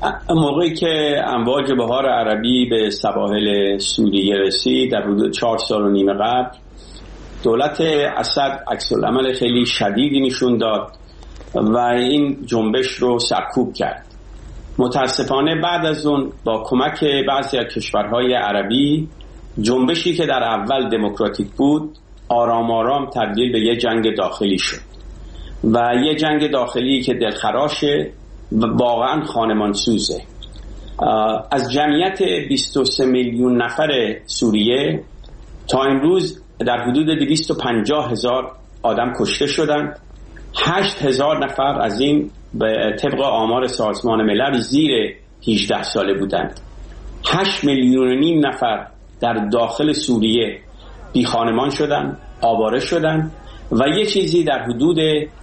موقعی که امواج بهار عربی به سواحل سوریه رسید در حدود 4 سال و نیم قبل، دولت اسد عکس‌العمل خیلی شدیدی نشون داد و این جنبش رو سرکوب کرد. متاسفانه بعد از اون با کمک بعضی از کشورهای عربی، جنبشی که در اول دموکراتیک بود آرام آرام تبدیل به یه جنگ داخلی شد و یه جنگ داخلی که دلخراشه و واقعا خانمانسوزه. از جمعیت 23 میلیون نفر سوریه تا امروز در حدود 250,000 آدم کشته شدند. 8,000 نفر از این به طبق آمار سازمان ملل زیر 18 ساله بودند. 8 میلیون و نیم نفر در داخل سوریه بی خانمان شدند، آواره شدند و یه چیزی در حدود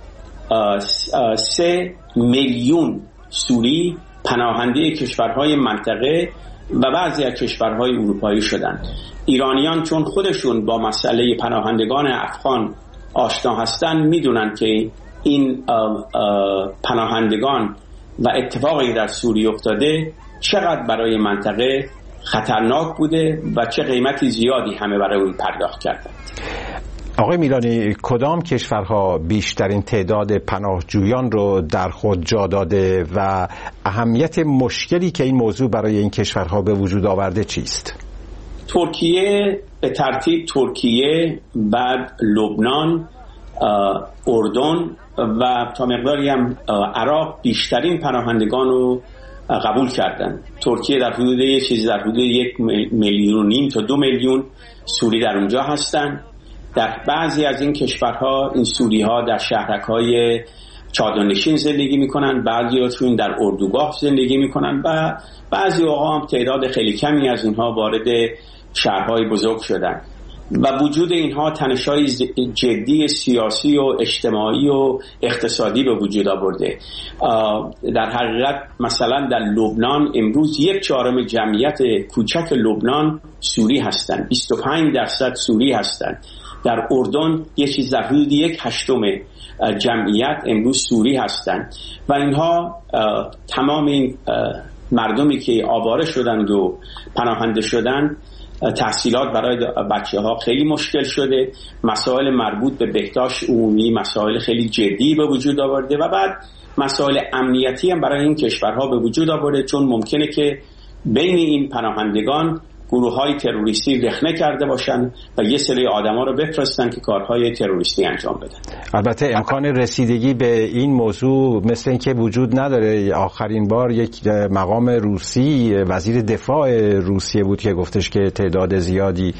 3 میلیون سوری پناهنده کشورهای منطقه و بعضی از کشورهای اروپایی شدند. ایرانیان چون خودشون با مسئله پناهندگان افغان آشنا هستند، میدونن که این پناهندگان و اتفاقی در سوریه افتاده چقدر برای منطقه خطرناک بوده و چه قیمتی زیادی همه برای اون پرداخت کردند. آقای میلانی، کدام کشورها بیشترین تعداد پناهجویان رو در خود جا داده و اهمیت مشکلی که این موضوع برای این کشورها به وجود آورده چیست؟ ترکیه به ترتیب، ترکیه، بعد لبنان، اردن و تا مقداری هم عراق بیشترین پناهندگان رو قبول کردن. ترکیه در حدود یه چیزی در حدود 1.5 میلیون تا 2 میلیون سوری در اونجا هستن. در بعضی از این کشورها این سوری ها در شهرک‌های چادرنشین زندگی میکنن، بعضی‌هاشون در اردوگاه زندگی میکنن و بعضی اوقات هم تعداد خیلی کمی از اینها وارد شهرهای بزرگ شدن و وجود اینها تنش‌های جدی سیاسی و اجتماعی و اقتصادی به وجود آورده. در حقیقت مثلا در لبنان امروز 1/4 جمعیت کوچک لبنان سوری هستند، 25% سوری هستند. در اردن یه چیز در حدود 1/8 جمعیت امروز سوری هستند و اینها تمام این مردمی که آواره شدند و پناهنده شدند، تحصیلات برای بچه ها خیلی مشکل شده، مسائل مربوط به بهداشت عمومی مسائل خیلی جدی به وجود آورده و بعد مسائل امنیتی هم برای این کشورها به وجود آورده، چون ممکنه که بین این پناهندگان گروه‌های تروریستی رخنه کرده باشن و یه سری آدم‌ها رو بفرستن که کارهای تروریستی انجام بدن. البته امکان رسیدگی به این موضوع مثل اینکه وجود نداره. آخرین بار یک مقام روسی، وزیر دفاع روسیه بود که گفتش که تعداد زیادی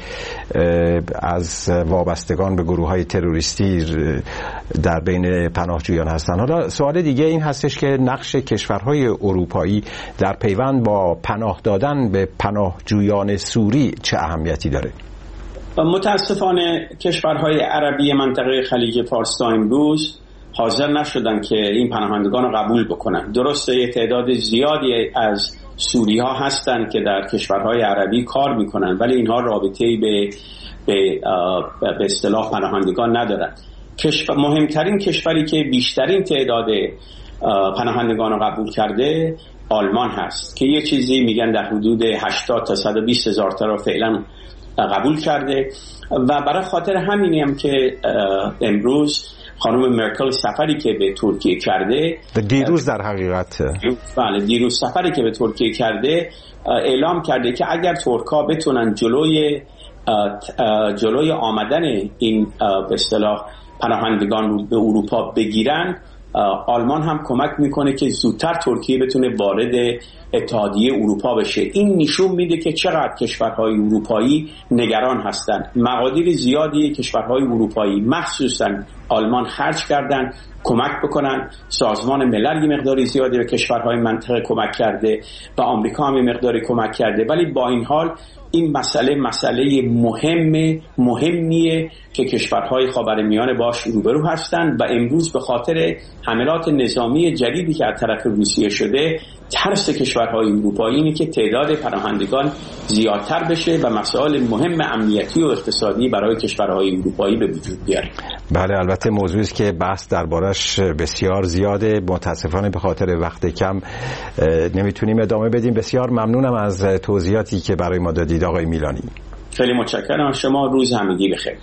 از وابستگان به گروه‌های تروریستی در بین پناهجویان هستند. حالا سوال دیگه این هستش که نقش کشورهای اروپایی در پیوند با پناه دادن به پناهجویان سوری چه اهمیتی داره؟ متاسفانه کشورهای عربی منطقه خلیج فارس تا امروز حاضر نشدن که این پناهندگان رو قبول بکنن. درسته یه تعداد زیادی از سوری ها هستن که در کشورهای عربی کار میکنن، ولی اینها رابطه‌ای به اصطلاح پناهندگان ندارن. مهمترین کشوری که بیشترین تعداد پناهندگان رو قبول کرده آلمان هست که یه چیزی میگن در حدود 80 تا 120 هزار تا رو فعلا قبول کرده و برای خاطر همینی هم که امروز خانم مرکل سفری که به ترکیه کرده، دیروز در حقیقت بله دیروز سفری که به ترکیه کرده اعلام کرده که اگر ترکا بتونن جلوی آمدن این به اصطلاح پناهندگان رو به اروپا بگیرن، آلمان هم کمک میکنه که زودتر ترکیه بتونه وارد اتحادیه اروپا بشه. این نشون میده که چقدر کشورهای اروپایی نگران هستند. مقادیر زیادی کشورهای اروپایی مخصوصا آلمان خرج کردن کمک بکنن. سازمان ملل یه مقداری زیادی به کشورهای منطقه کمک کرده و آمریکا هم یه مقداری کمک کرده، ولی با این حال این مسئله مهمیه که کشورهای خاورمیانه باش روبرو هستند و امروز به خاطر حملات نظامی جدیدی که از طرف روسیه شده ترس کشورهای اروپایی اینه که تعداد پناهندگان زیادتر بشه و مسائل مهم امنیتی و اقتصادی برای کشورهای اروپایی به وجود بیاره. بله، البته موضوعی است که بحث دربارش بسیار زیاده. متاسفانه به خاطر وقت کم نمیتونیم ادامه بدیم. بسیار ممنونم از توضیحاتی که برای ما دادید آقای میلانی. خیلی متشکرم از شما. روز همگی بخیر.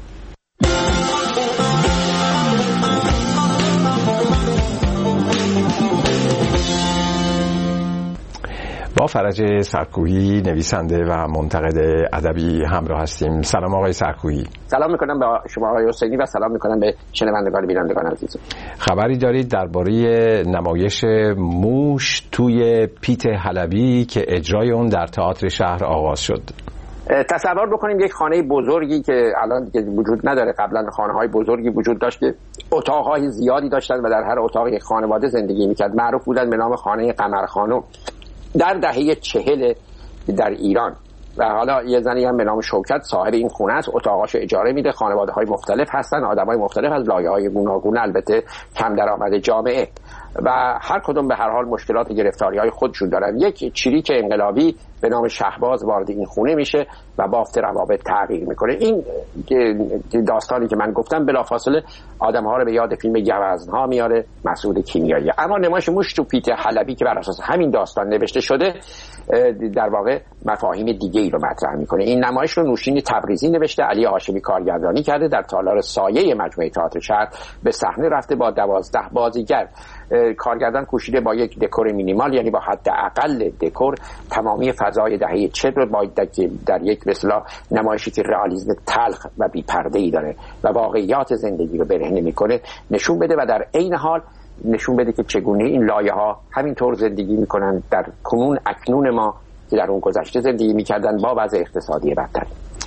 با فرج سرکوهی، نویسنده و منتقد ادبی همراه هستیم. سلام آقای سرکوهی. سلام میکنم به شما آقای حسینی و سلام میکنم به شنوندگان بینندگان عزیز. خبری دارید درباره نمایش موش توی پیت حلبی که اجرای اون در تئاتر شهر آغاز شد؟ تصور بکنیم یک خانه بزرگی که الان دیگه وجود نداره، قبلا خانه‌های بزرگی وجود داشت که اتاق‌های زیادی داشتن و در هر اتاق یک خانواده زندگی میکرد. معروف بودن به نام خانه قمرخانو. در دهه 40 در ایران و حالا یه زنی هم به نام شوکت صاحب این خونه است، اتاقاشو اجاره میده. خانواده‌های مختلف هستن، آدم‌های مختلف از لایه‌های گوناگون، البته کم درآمد جامعه، و هر کدوم به هر حال مشکلات و گرفتاری‌های خودشون دارن. یک چریک انقلابی به نام شهباز وارد این خونه میشه و بافت روابط تغییر میکنه. این داستانی که من گفتم بلافاصله آدم‌ها رو به یاد فیلم گوزن‌ها میاره، مسعود کیمیایی. اما نمایش موش تو پیت حلبی که بر اساس همین داستان نوشته شده در واقع مفاهیم دیگه‌ای رو مطرح میکنه. این نمایش رو نوشین تبریزی نوشته، علی هاشمی کارگردانی کرده، در تالار سایه مجموعه تئاتر شهر به صحنه رفته با 12 بازیگر. کارگردان کوشیده با یک دکور مینیمال، یعنی با حداقل دکور، تمامی فضای دهه 40 رو باید در یک مثلا نمایشی که رئالیسم تلخ و بی‌پرده‌ای داره و واقعیات زندگی رو برهنه میکنه نشون بده و در عین حال نشون بده که چگونه این لایه‌ها همینطور زندگی میکنن در اکنون ما که در اون گذشته زندگی میکردن با وضع اقتصادی بدتر.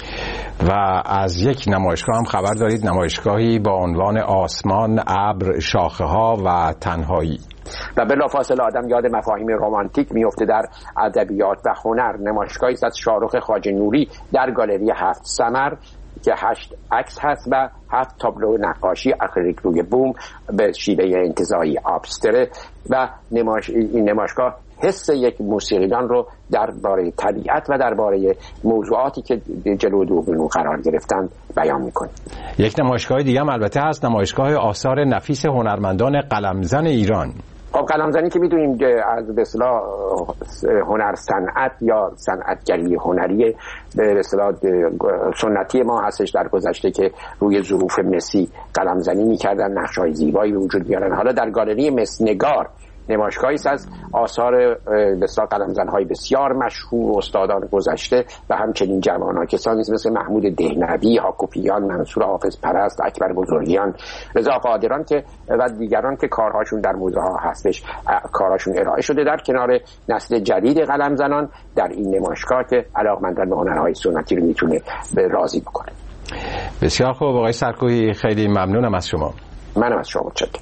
و از یک نمایشگاه هم خبر دارید، نمایشگاهی با عنوان آسمان، ابر، شاخه‌ها و تنهایی. و بلافاصله آدم یاد مفاهیم رمانتیک میفته در ادبیات و هنر. نمایشگاهی از شاهرخ خواجه نوری در گالری 7 ثمر که 8 عکس هست و 7 تابلو نقاشی اکریلیک روی بوم به شیوه انتزاعی آبستره و این نمایشگاه حس یک موسیقیدان رو درباره طبیعت و درباره موضوعاتی که جلو دوربین قرار گرفتن بیان میکنه. یک نمایشگاه دیگه هم البته هست، نمایشگاه آثار نفیس هنرمندان قلمزن ایران. خب قلمزنی که میدونیم که از به اصطلاح هنر صنعت یا صنعتگری هنری به اصطلاح سنتی ما هستش در گذشته که روی ظروف مسی قلمزنی میکردن، نقش‌های زیبایی به وجود بیارن. حالا در گالری مسنگار نمایشگاهی است از آثار بسیار قلمزن‌های بسیار مشهور استادان گذشته و همچنین جوانان کسانی مثل محمود دهنوی، هاکوپیان، منصور حافظ پرست، اکبر بزرگیان، رضا قادران که و دیگران که کارهاشون در موزه ها هستش، کارهاشون ارائه شده در کنار نسل جدید قلمزنان در این نمایشگاه که علاقمندان به هنرهای سنتی رو میتونه به راضی بکنه. بسیار خوب آقای سرکوهی، خیلی ممنونم از شما. منم از شما متشکرم.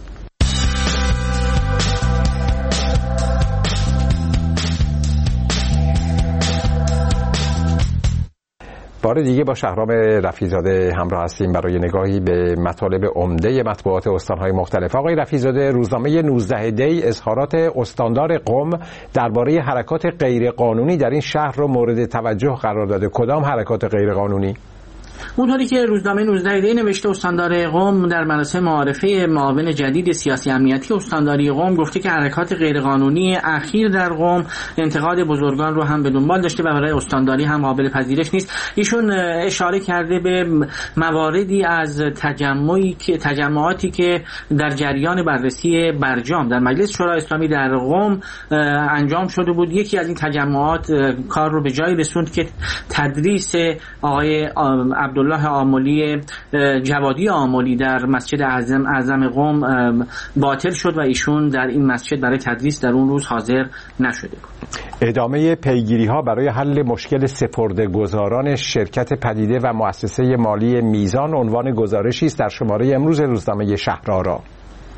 بار دیگه با شهرام رفیع‌زاده همراه هستیم برای نگاهی به مطالب عمده مطبوعات استان‌های مختلف. آقای رفیع‌زاده، روزنامه 19 دی اظهارات استاندار قم درباره حرکات غیرقانونی در این شهر رو مورد توجه قرار داده. کدام حرکات غیرقانونی؟ اونطوری که روزنامه 19 دی نوشته، استاندار قم در مراسم معارفه معاون جدید سیاسی امنیتی استانداری قم گفته که حرکات غیرقانونی اخیر در قم انتقاد بزرگان رو هم به دنبال داشته و برای استانداری هم قابل پذیرش نیست. ایشون اشاره کرده به مواردی از تجمعاتی که در جریان بررسی برجام در مجلس شورای اسلامی در قم انجام شده بود. یکی از این تجمعات کار رو به جایی رسوند که تدریس آقای عبدالله آملی جوادی آملی در مسجد اعظم قم باطل شد و ایشون در این مسجد برای تدریس در اون روز حاضر نشده بود. ادامه پیگیری‌ها برای حل مشکل سپرده‌گذاران شرکت پدیده و مؤسسه مالی میزان عنوان گزارشی است در شماره امروز روزنامه شهرآرا.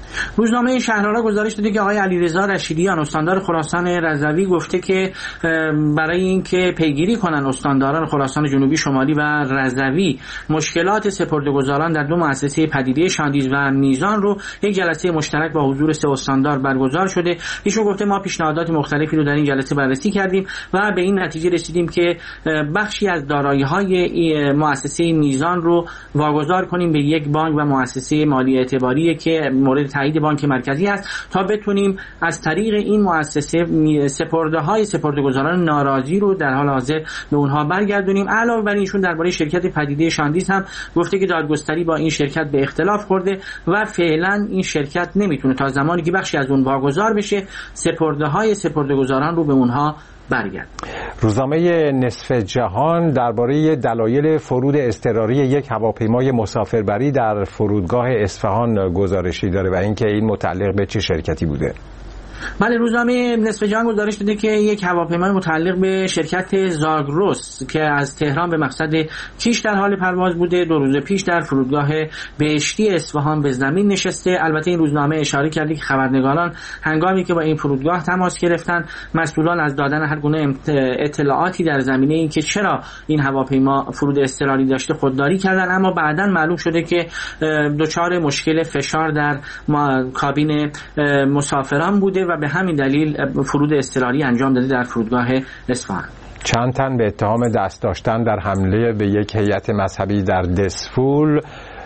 روزنامه شهرآرا گزارش داده که آقای علیرضا رشیدیان استاندار خراسان رضوی گفته که برای اینکه پیگیری کنن استانداران خراسان جنوبی، شمالی و رضوی مشکلات سپرده‌گذاران در دو مؤسسه پدیده شاندیز و میزان رو، یک جلسه مشترک با حضور 3 استاندار برگزار شده. ایشون گفته ما پیشنهادات مختلفی رو در این جلسه بررسی کردیم و به این نتیجه رسیدیم که بخشی از دارایی‌های مؤسسه میزان رو واگذار کنیم به یک بانک و مؤسسه مالی اعتباری که مورد تایید بانک مرکزی است تا بتونیم از طریق این مؤسسه سپرده‌های سپرده‌گذاران ناراضی رو در حال حاضر به اونها برگردونیم. علاوه بر اینشون درباره شرکت پدیده شاندیز هم گفته که دادگستری با این شرکت به اختلاف خورده و فعلا این شرکت نمیتونه تا زمانی که بخشی از اون واگذار بشه سپرده‌های سپرده‌گذاران رو به اونها برگرد. روزنامه نصف جهان درباره دلایل فرود اضطراری یک هواپیمای مسافربری در فرودگاه اصفهان گزارشی داره و اینکه این متعلق به چه شرکتی بوده. بله، روزنامه نصف جهان گزارش داده که یک هواپیمای متعلق به شرکت زاگرس که از تهران به مقصد کیش در حال پرواز بوده 2 روز پیش در فرودگاه بهشتی اصفهان به زمین نشسته. البته این روزنامه اشاره کرده که خبرنگاران هنگامی که با این فرودگاه تماس گرفتن مسئولان از دادن هر گونه اطلاعاتی در زمینه این که چرا این هواپیما فرود اضطراری داشته خودداری کردن، اما بعداً معلوم شده که دچار مشکل فشار در کابین مسافران بوده و به همین دلیل فرود اضطراری انجام داده در فرودگاه اصفهان. چند تن به اتهام دست داشتن در حمله به یک هیئت مذهبی در دسفول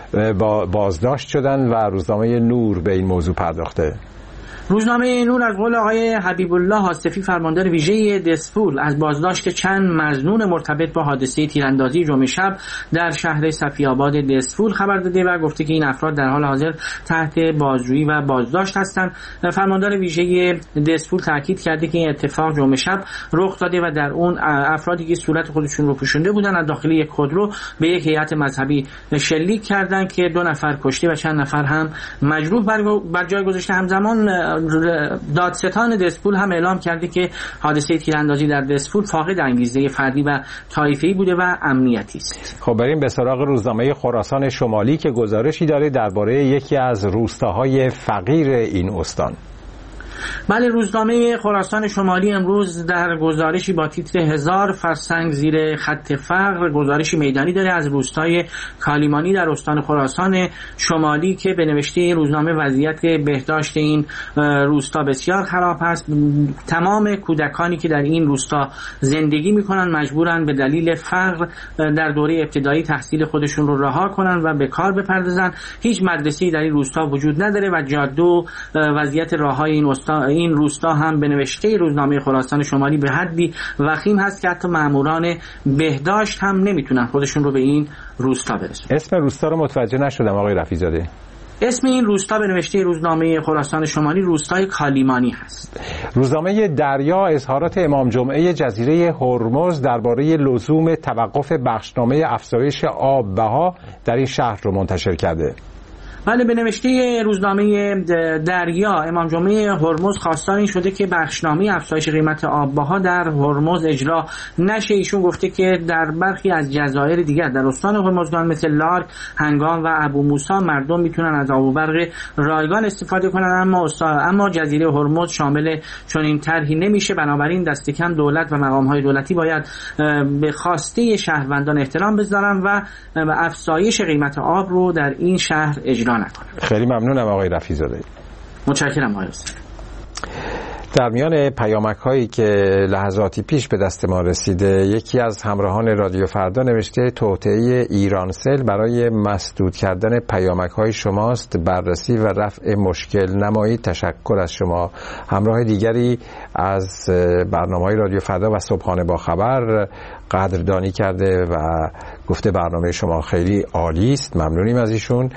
بازداشت شدند و روزنامه نور به این موضوع پرداخته. روزنامه نور از قول آقای حبیب الله حاصفی فرماندار ویژه دسفول از بازداشت چند مظنون مرتبط با حادثه تیراندازی جمعه شب در شهر صفی‌آباد دسفول خبر داده و گفته که این افراد در حال حاضر تحت بازجویی و بازداشت هستند. فرماندار ویژه دسفول تاکید کرده که این اتفاق جمعه شب رخ داده و در اون افرادی که صورت خودشون رو پوشونده بودن از داخل یک خودرو به یک هیئت مذهبی شلیک کردند که 2 نفر کشته و چند نفر هم مجروح بر جای گذاشته. همزمان دادستان دسفول هم اعلام کرده که حادثه تیراندازی در دسفول فاقد انگیزه فردی و طایفه‌ای بوده و امنیتی است. خب بریم به سراغ روزنامه خراسان شمالی که گزارشی داره درباره یکی از روستاهای فقیر این استان. بله، روزنامه خراسان شمالی امروز در گزارشی با تیتر 1000 فرسنگ زیر خط فقر گزارشی میدانی داره از روستای کالیمانی در استان خراسان شمالی که به نوشته روزنامه وضعیت بهداشت این روستا بسیار خراب است. تمام کودکانی که در این روستا زندگی میکنن مجبورن به دلیل فقر در دوره ابتدایی تحصیل خودشون رو رها کنن و به کار بپردازن. هیچ مدرسه‌ای در این روستا وجود نداره و جاده و وضعیت راههای این روستا هم به نوشته روزنامه خراسان شمالی به حدی وخیم هست که حتی ماموران بهداشت هم نمیتونن خودشون رو به این روستا برسونن. اسم روستا رو متوجه نشدم آقای رفیع‌زاده. اسم این روستا به نوشته روزنامه خراسان شمالی روستای کالیمانی هست. روزنامه دریا اظهارات امام جمعه جزیره هرمز درباره لزوم توقف بخشنامه افزایش آب بها در این شهر رو منتشر کرده. بله، به نوشته روزنامه دریا امام جمعه هرمز خواستار این شده که بخشنامه افزایش قیمت آب‌بها در هرمز اجرا نشه. ایشون گفته که در برخی از جزایر دیگر در استان هرمزگان مثل لارک، هنگام و ابو موسی مردم میتونن از آب و برق رایگان استفاده کنن، اما جزیره هرمز شامل چنین طرحی نمیشه. بنابراین دست کم دولت و مقام‌های دولتی باید به خواسته شهروندان احترام بذارن و افزایش قیمت آب رو در این شهر اجرا نکنه. خیلی ممنونم آقای رفیع‌زاده. متشکرم آقای حسین. در میان پیامک هایی که لحظاتی پیش به دست ما رسیده یکی از همراهان رادیو فردا نوشته توطئه ایرانسل برای مسدود کردن پیامک های شماست، بررسی و رفع مشکل نمایید، تشکر از شما. همراه دیگری از برنامه‌های رادیو فردا و صبحانه با خبر قدردانی کرده و گفته برنامه شما خیلی عالی است، ممنونیم از ایشون.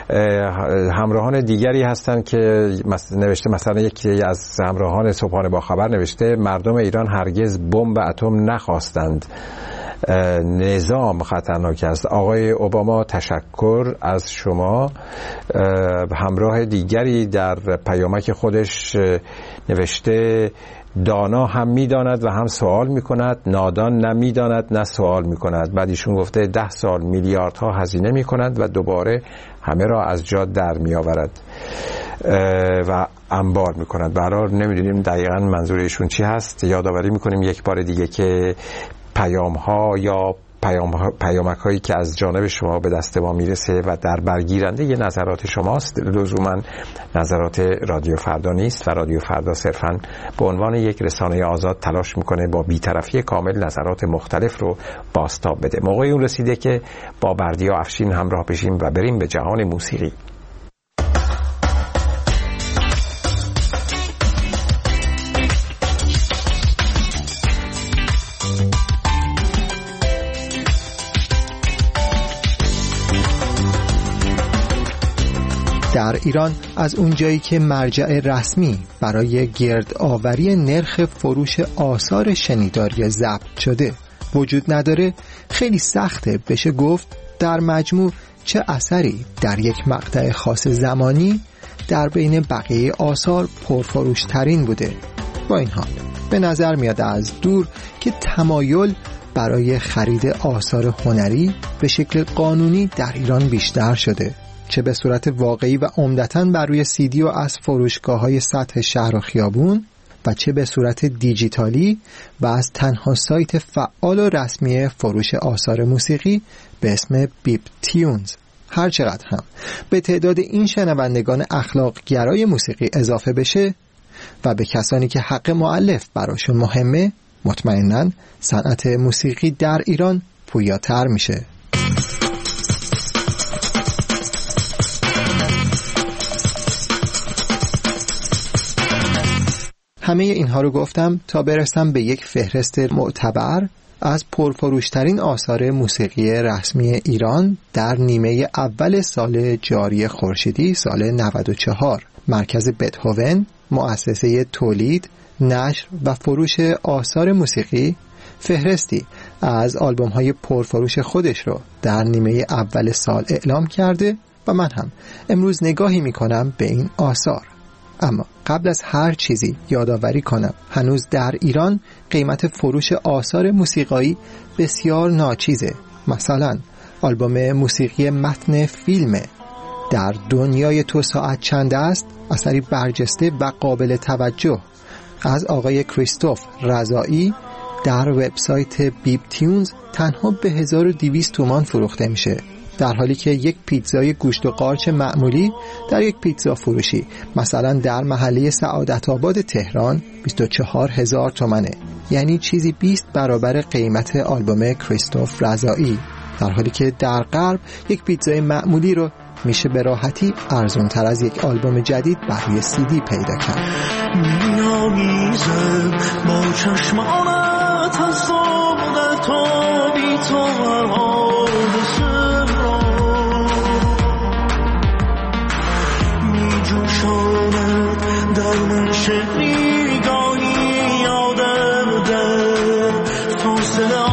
همراهان دیگری هستند که نوشته، مثلا یکی از همراهان صبحانه با خبر نوشته مردم ایران هرگز بمب اتم نخواستند، نظام خطرناک است. آقای اوباما تشکر از شما. همراه دیگری در پیامک خودش نوشته دانا هم میداند و هم سوال میکند، نادان نه میداند نه سوال میکند. بعد ایشون گفته 10 سال میلیاردها هزینه میکند و دوباره همه را از جا در میآورد و انبار میکند. برای نمیدونیم دقیقاً منظور ایشون چی هست. یادآوری میکنیم یک بار دیگه که پیام ها یا پیامک هایی که از جانب شما به دست ما میرسه و در برگیرنده یه نظرات شماست، لزوما نظرات رادیو فردا نیست و رادیو فردا صرفا به عنوان یک رسانه آزاد تلاش میکنه با بی‌طرفی کامل نظرات مختلف رو بازتاب بده. موقعی اون رسیده که با بردیا افشین همراه بشیم و بریم به جهان موسیقی. در ایران از اونجایی که مرجع رسمی برای گردآوری نرخ فروش آثار شنیداری ضبط شده وجود نداره، خیلی سخته بشه گفت در مجموع چه اثری در یک مقطع خاص زمانی در بین بقیه آثار پرفروش ترین بوده. با این حال به نظر میاد از دور که تمایل برای خرید آثار هنری به شکل قانونی در ایران بیشتر شده، چه به صورت واقعی و عمدتاً بر روی CD و از فروشگاه‌های سطح شهر و خیابون و چه به صورت دیجیتالی و از تنها سایت فعال و رسمی فروش آثار موسیقی به اسم بیپ تیونز. هر چقدر هم به تعداد این شنوندگان اخلاق گرای موسیقی اضافه بشه و به کسانی که حق مؤلف براشون مهمه، مطمئناً صنعت موسیقی در ایران پویاتر میشه. همه اینها رو گفتم تا برسم به یک فهرست معتبر از پرفروشترین آثار موسیقی رسمی ایران در نیمه اول سال جاری خورشیدی سال 94. مرکز بتهوون، مؤسسه تولید، نشر و فروش آثار موسیقی، فهرستی از آلبوم‌های پرفروش خودش رو در نیمه اول سال اعلام کرده و من هم امروز نگاهی می‌کنم به این آثار. اما قبل از هر چیزی یادآوری کنم هنوز در ایران قیمت فروش آثار موسیقایی بسیار ناچیزه. مثلا آلبوم موسیقی متن فیلم در دنیای تو ساعت چند است، اثری برجسته و قابل توجه از آقای کریستوف رضایی در وبسایت بیپ تیونز تنها به 1200 تومان فروخته میشه، در حالی که یک پیتزای گوشت و قارچ معمولی در یک پیتزا فروشی مثلا در محله سعادت آباد تهران 24,000 تومنه، یعنی چیزی 20 برابر قیمت آلبوم کریستوف رضایی، در حالی که در غرب یک پیتزای معمولی رو میشه به راحتی ارزون تر از یک آلبوم جدید بر روی CD پیدا کرد. میامیزم با چشمانت از صبح تا بی تو در من شکلی گاهی یادم در فاصله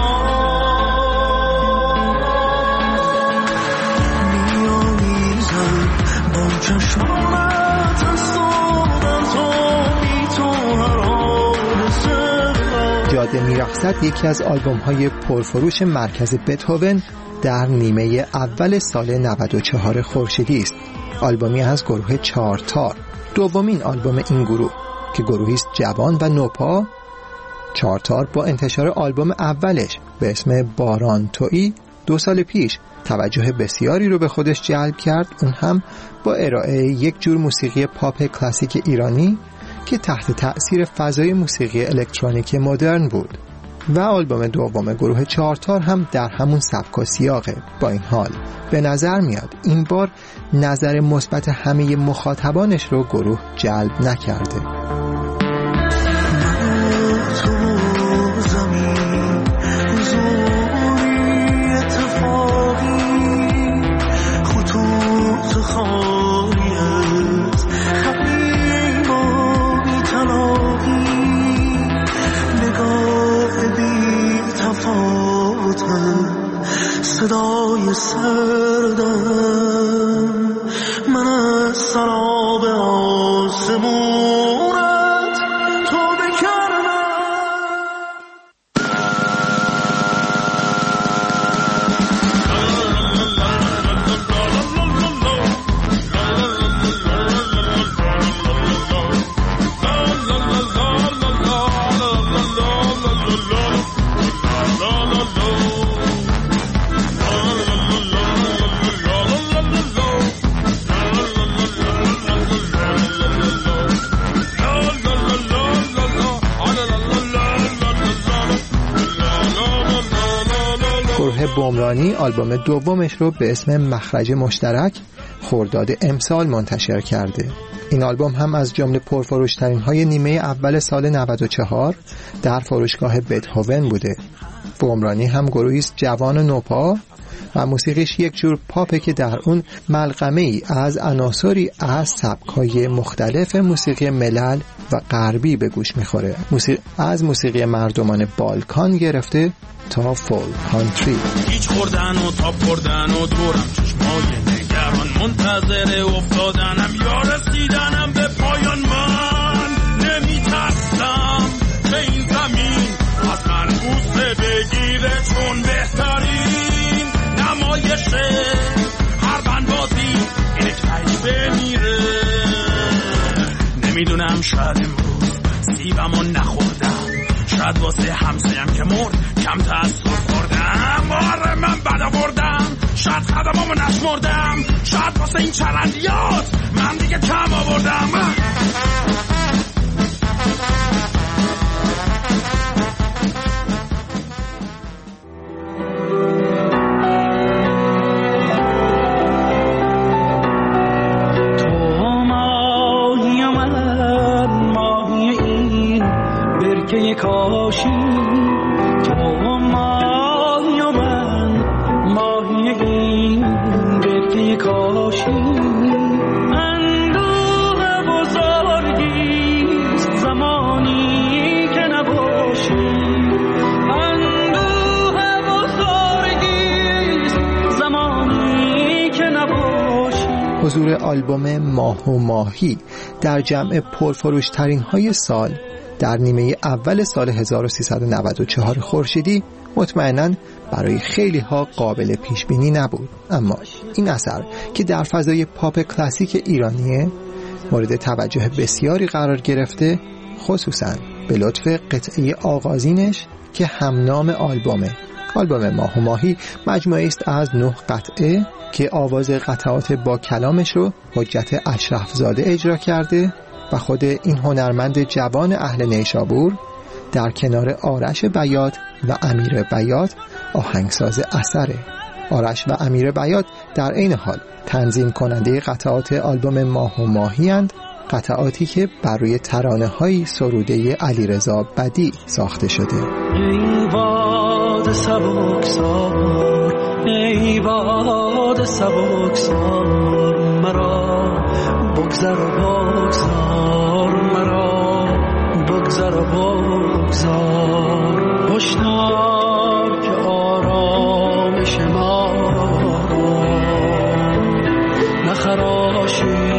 میامیزم با چشمانت از صبح تا بی تو هر حادثه. جاده میرقصد یکی از آلبوم‌های پرفروش مرکز بتهوون در نیمه اول سال 94 خورشیدی است. آلبومی از گروه چارتار، دومین آلبوم این گروه که گروهی است جوان و نوپا. چارتار با انتشار آلبوم اولش به اسم باران تویی 2 سال پیش توجه بسیاری رو به خودش جلب کرد، اون هم با ارائه یک جور موسیقی پاپ کلاسیک ایرانی که تحت تأثیر فضای موسیقی الکترونیک مدرن بود. و آلبوم دوم گروه چارتار هم در همون سبک و سیاقه. با این حال به نظر میاد این بار نظر مثبت همه مخاطبانش رو گروه جلب نکرده. صدای سردم من از سراب آسمونت تو بکرم گروه بومرانی آلبوم دومش رو به اسم مخرج مشترک خرداد امسال منتشر کرده. این آلبوم هم از جمله پرفروشترین های نیمه اول سال 94 در فروشگاه بتهوون بوده. بومرانی هم گروهی است جوان و نوپا و موسیقیش یک جور پاپه که در اون ملغمه ای از عناصری از سبک‌های مختلف موسیقی ملل و غربی به گوش میخوره. از موسیقی مردمان بالکان گرفته تا فول کانتری. هیچ خوردن و تاپ خوردن و دورم چشمای نگران منتظر افتادنم یا رسیدنم به پایان. من نمیترسم به این زمین از من بوسه بگیره چون بهترین نمایشه هر بندازی اینه کهش بمیره. نمیدونم شاید امروز سیبمو نخوردم، شاید واسه همسایم که مرد کم تأثیر خوردم. آره من بد آوردم، شاید خدمامو نشمردم، شاید واسه این چرندیات من دیگه کم آوردم. کاشی تو ماهی و من ماهی این برکه کاشی. اندوه بزرگیست زمانی که نباشی، اندوه بزرگیست زمانی که نباشی. حضور آلبوم ماه و ماهی در جمع پرفروشترین های سال در نیمه اول سال 1394 خورشیدی مطمئناً برای خیلی ها قابل پیش بینی نبود، اما این اثر که در فضای پاپ کلاسیک ایرانیه مورد توجه بسیاری قرار گرفته، خصوصاً به لطف قطعه آغازینش که همنام آلبوم ماه و ماهی مجموعه است از 9 قطعه که آواز قطعات با کلامش رو حجت اشرف زاده اجرا کرده و خود این هنرمند جوان اهل نیشابور در کنار آرش بیات و امیر بیات آهنگساز اثره. آرش و امیر بیات در عین حال تنظیم کننده قطعات آلبوم ماه و ماهی اند، قطعاتی که بر روی ترانه‌های سروده علیرضا بدیع ساخته شده. ای باد سبکسار، ای باد سبکسار، مرا بگذر و بگذار، مرا بگذر و بگذار. هشدار که آرامش ما نخراشی.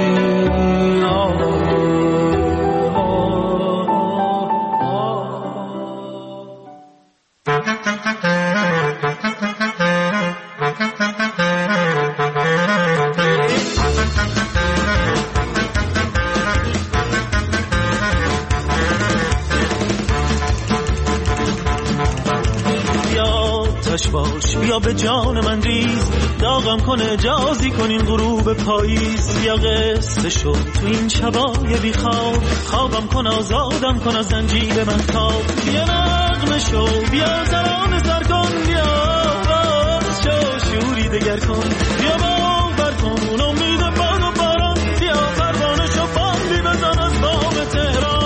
بیا به جان من ریز، داغم کنه جازی کنین غروب پاییز. بیا قصه شد تو این شبای بی خواب، خوابم کن آزادم کن از زنجیر من تاب. بیا نغمه شو، بیا ترانه سر کن، بیا باز شو شوری دگر کن. بیا باور کن اون امید باد و باران، بیا پروانه شو باندی بزن از بام تهران.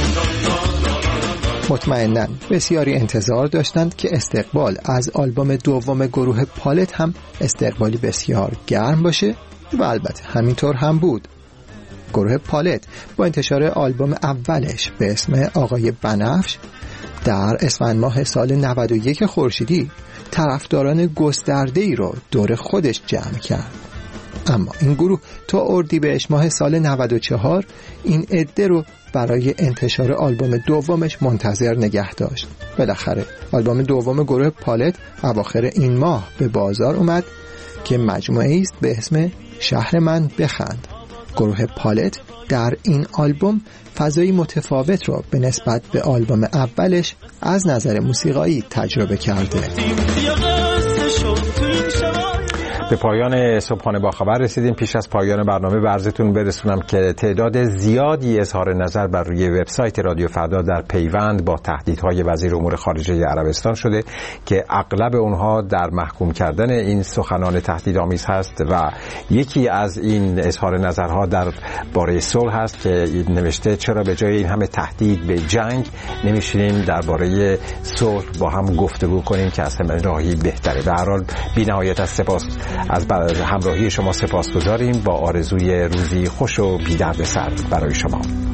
مطمئناً بسیاری انتظار داشتند که استقبال از آلبوم دوم گروه پالت هم استقبالی بسیار گرم باشه و البته همینطور هم بود. گروه پالت با انتشار آلبوم اولش به اسم آقای بنفش در اسفند ماه سال 91 خورشیدی طرفداران گسترده‌ای رو دور خودش جمع کرد. اما این گروه تا اردیبهشت ماه سال 94 این عده رو برای انتشار آلبوم دومش منتظر نگه داشت. بالاخره آلبوم دوم گروه پالت اواخر این ماه به بازار اومد که مجموعه است به اسم شهر من بخند. گروه پالت در این آلبوم فضایی متفاوت رو به نسبت به آلبوم اولش از نظر موسیقایی تجربه کرده. به پایان صبحانه با خبر رسیدیم. پیش از پایان برنامه به عرضتون برسونم که تعداد زیادی اظهار نظر بر روی وبسایت رادیو فردا در پیوند با تهدیدهای وزیر امور خارجه عربستان شده که اغلب اونها در محکوم کردن این سخنان تهدیدآمیز هست و یکی از این اظهار نظرها در باره صلح هست که نوشته چرا به جای این همه تهدید به جنگ نمیشینیم درباره صلح با هم گفتگو کنیم که اصلا راهی بهتره. به هر حال بی‌نهایت از همراهی شما سپاسگزاریم با آرزوی روزی خوش و بی‌دردسر برای شما.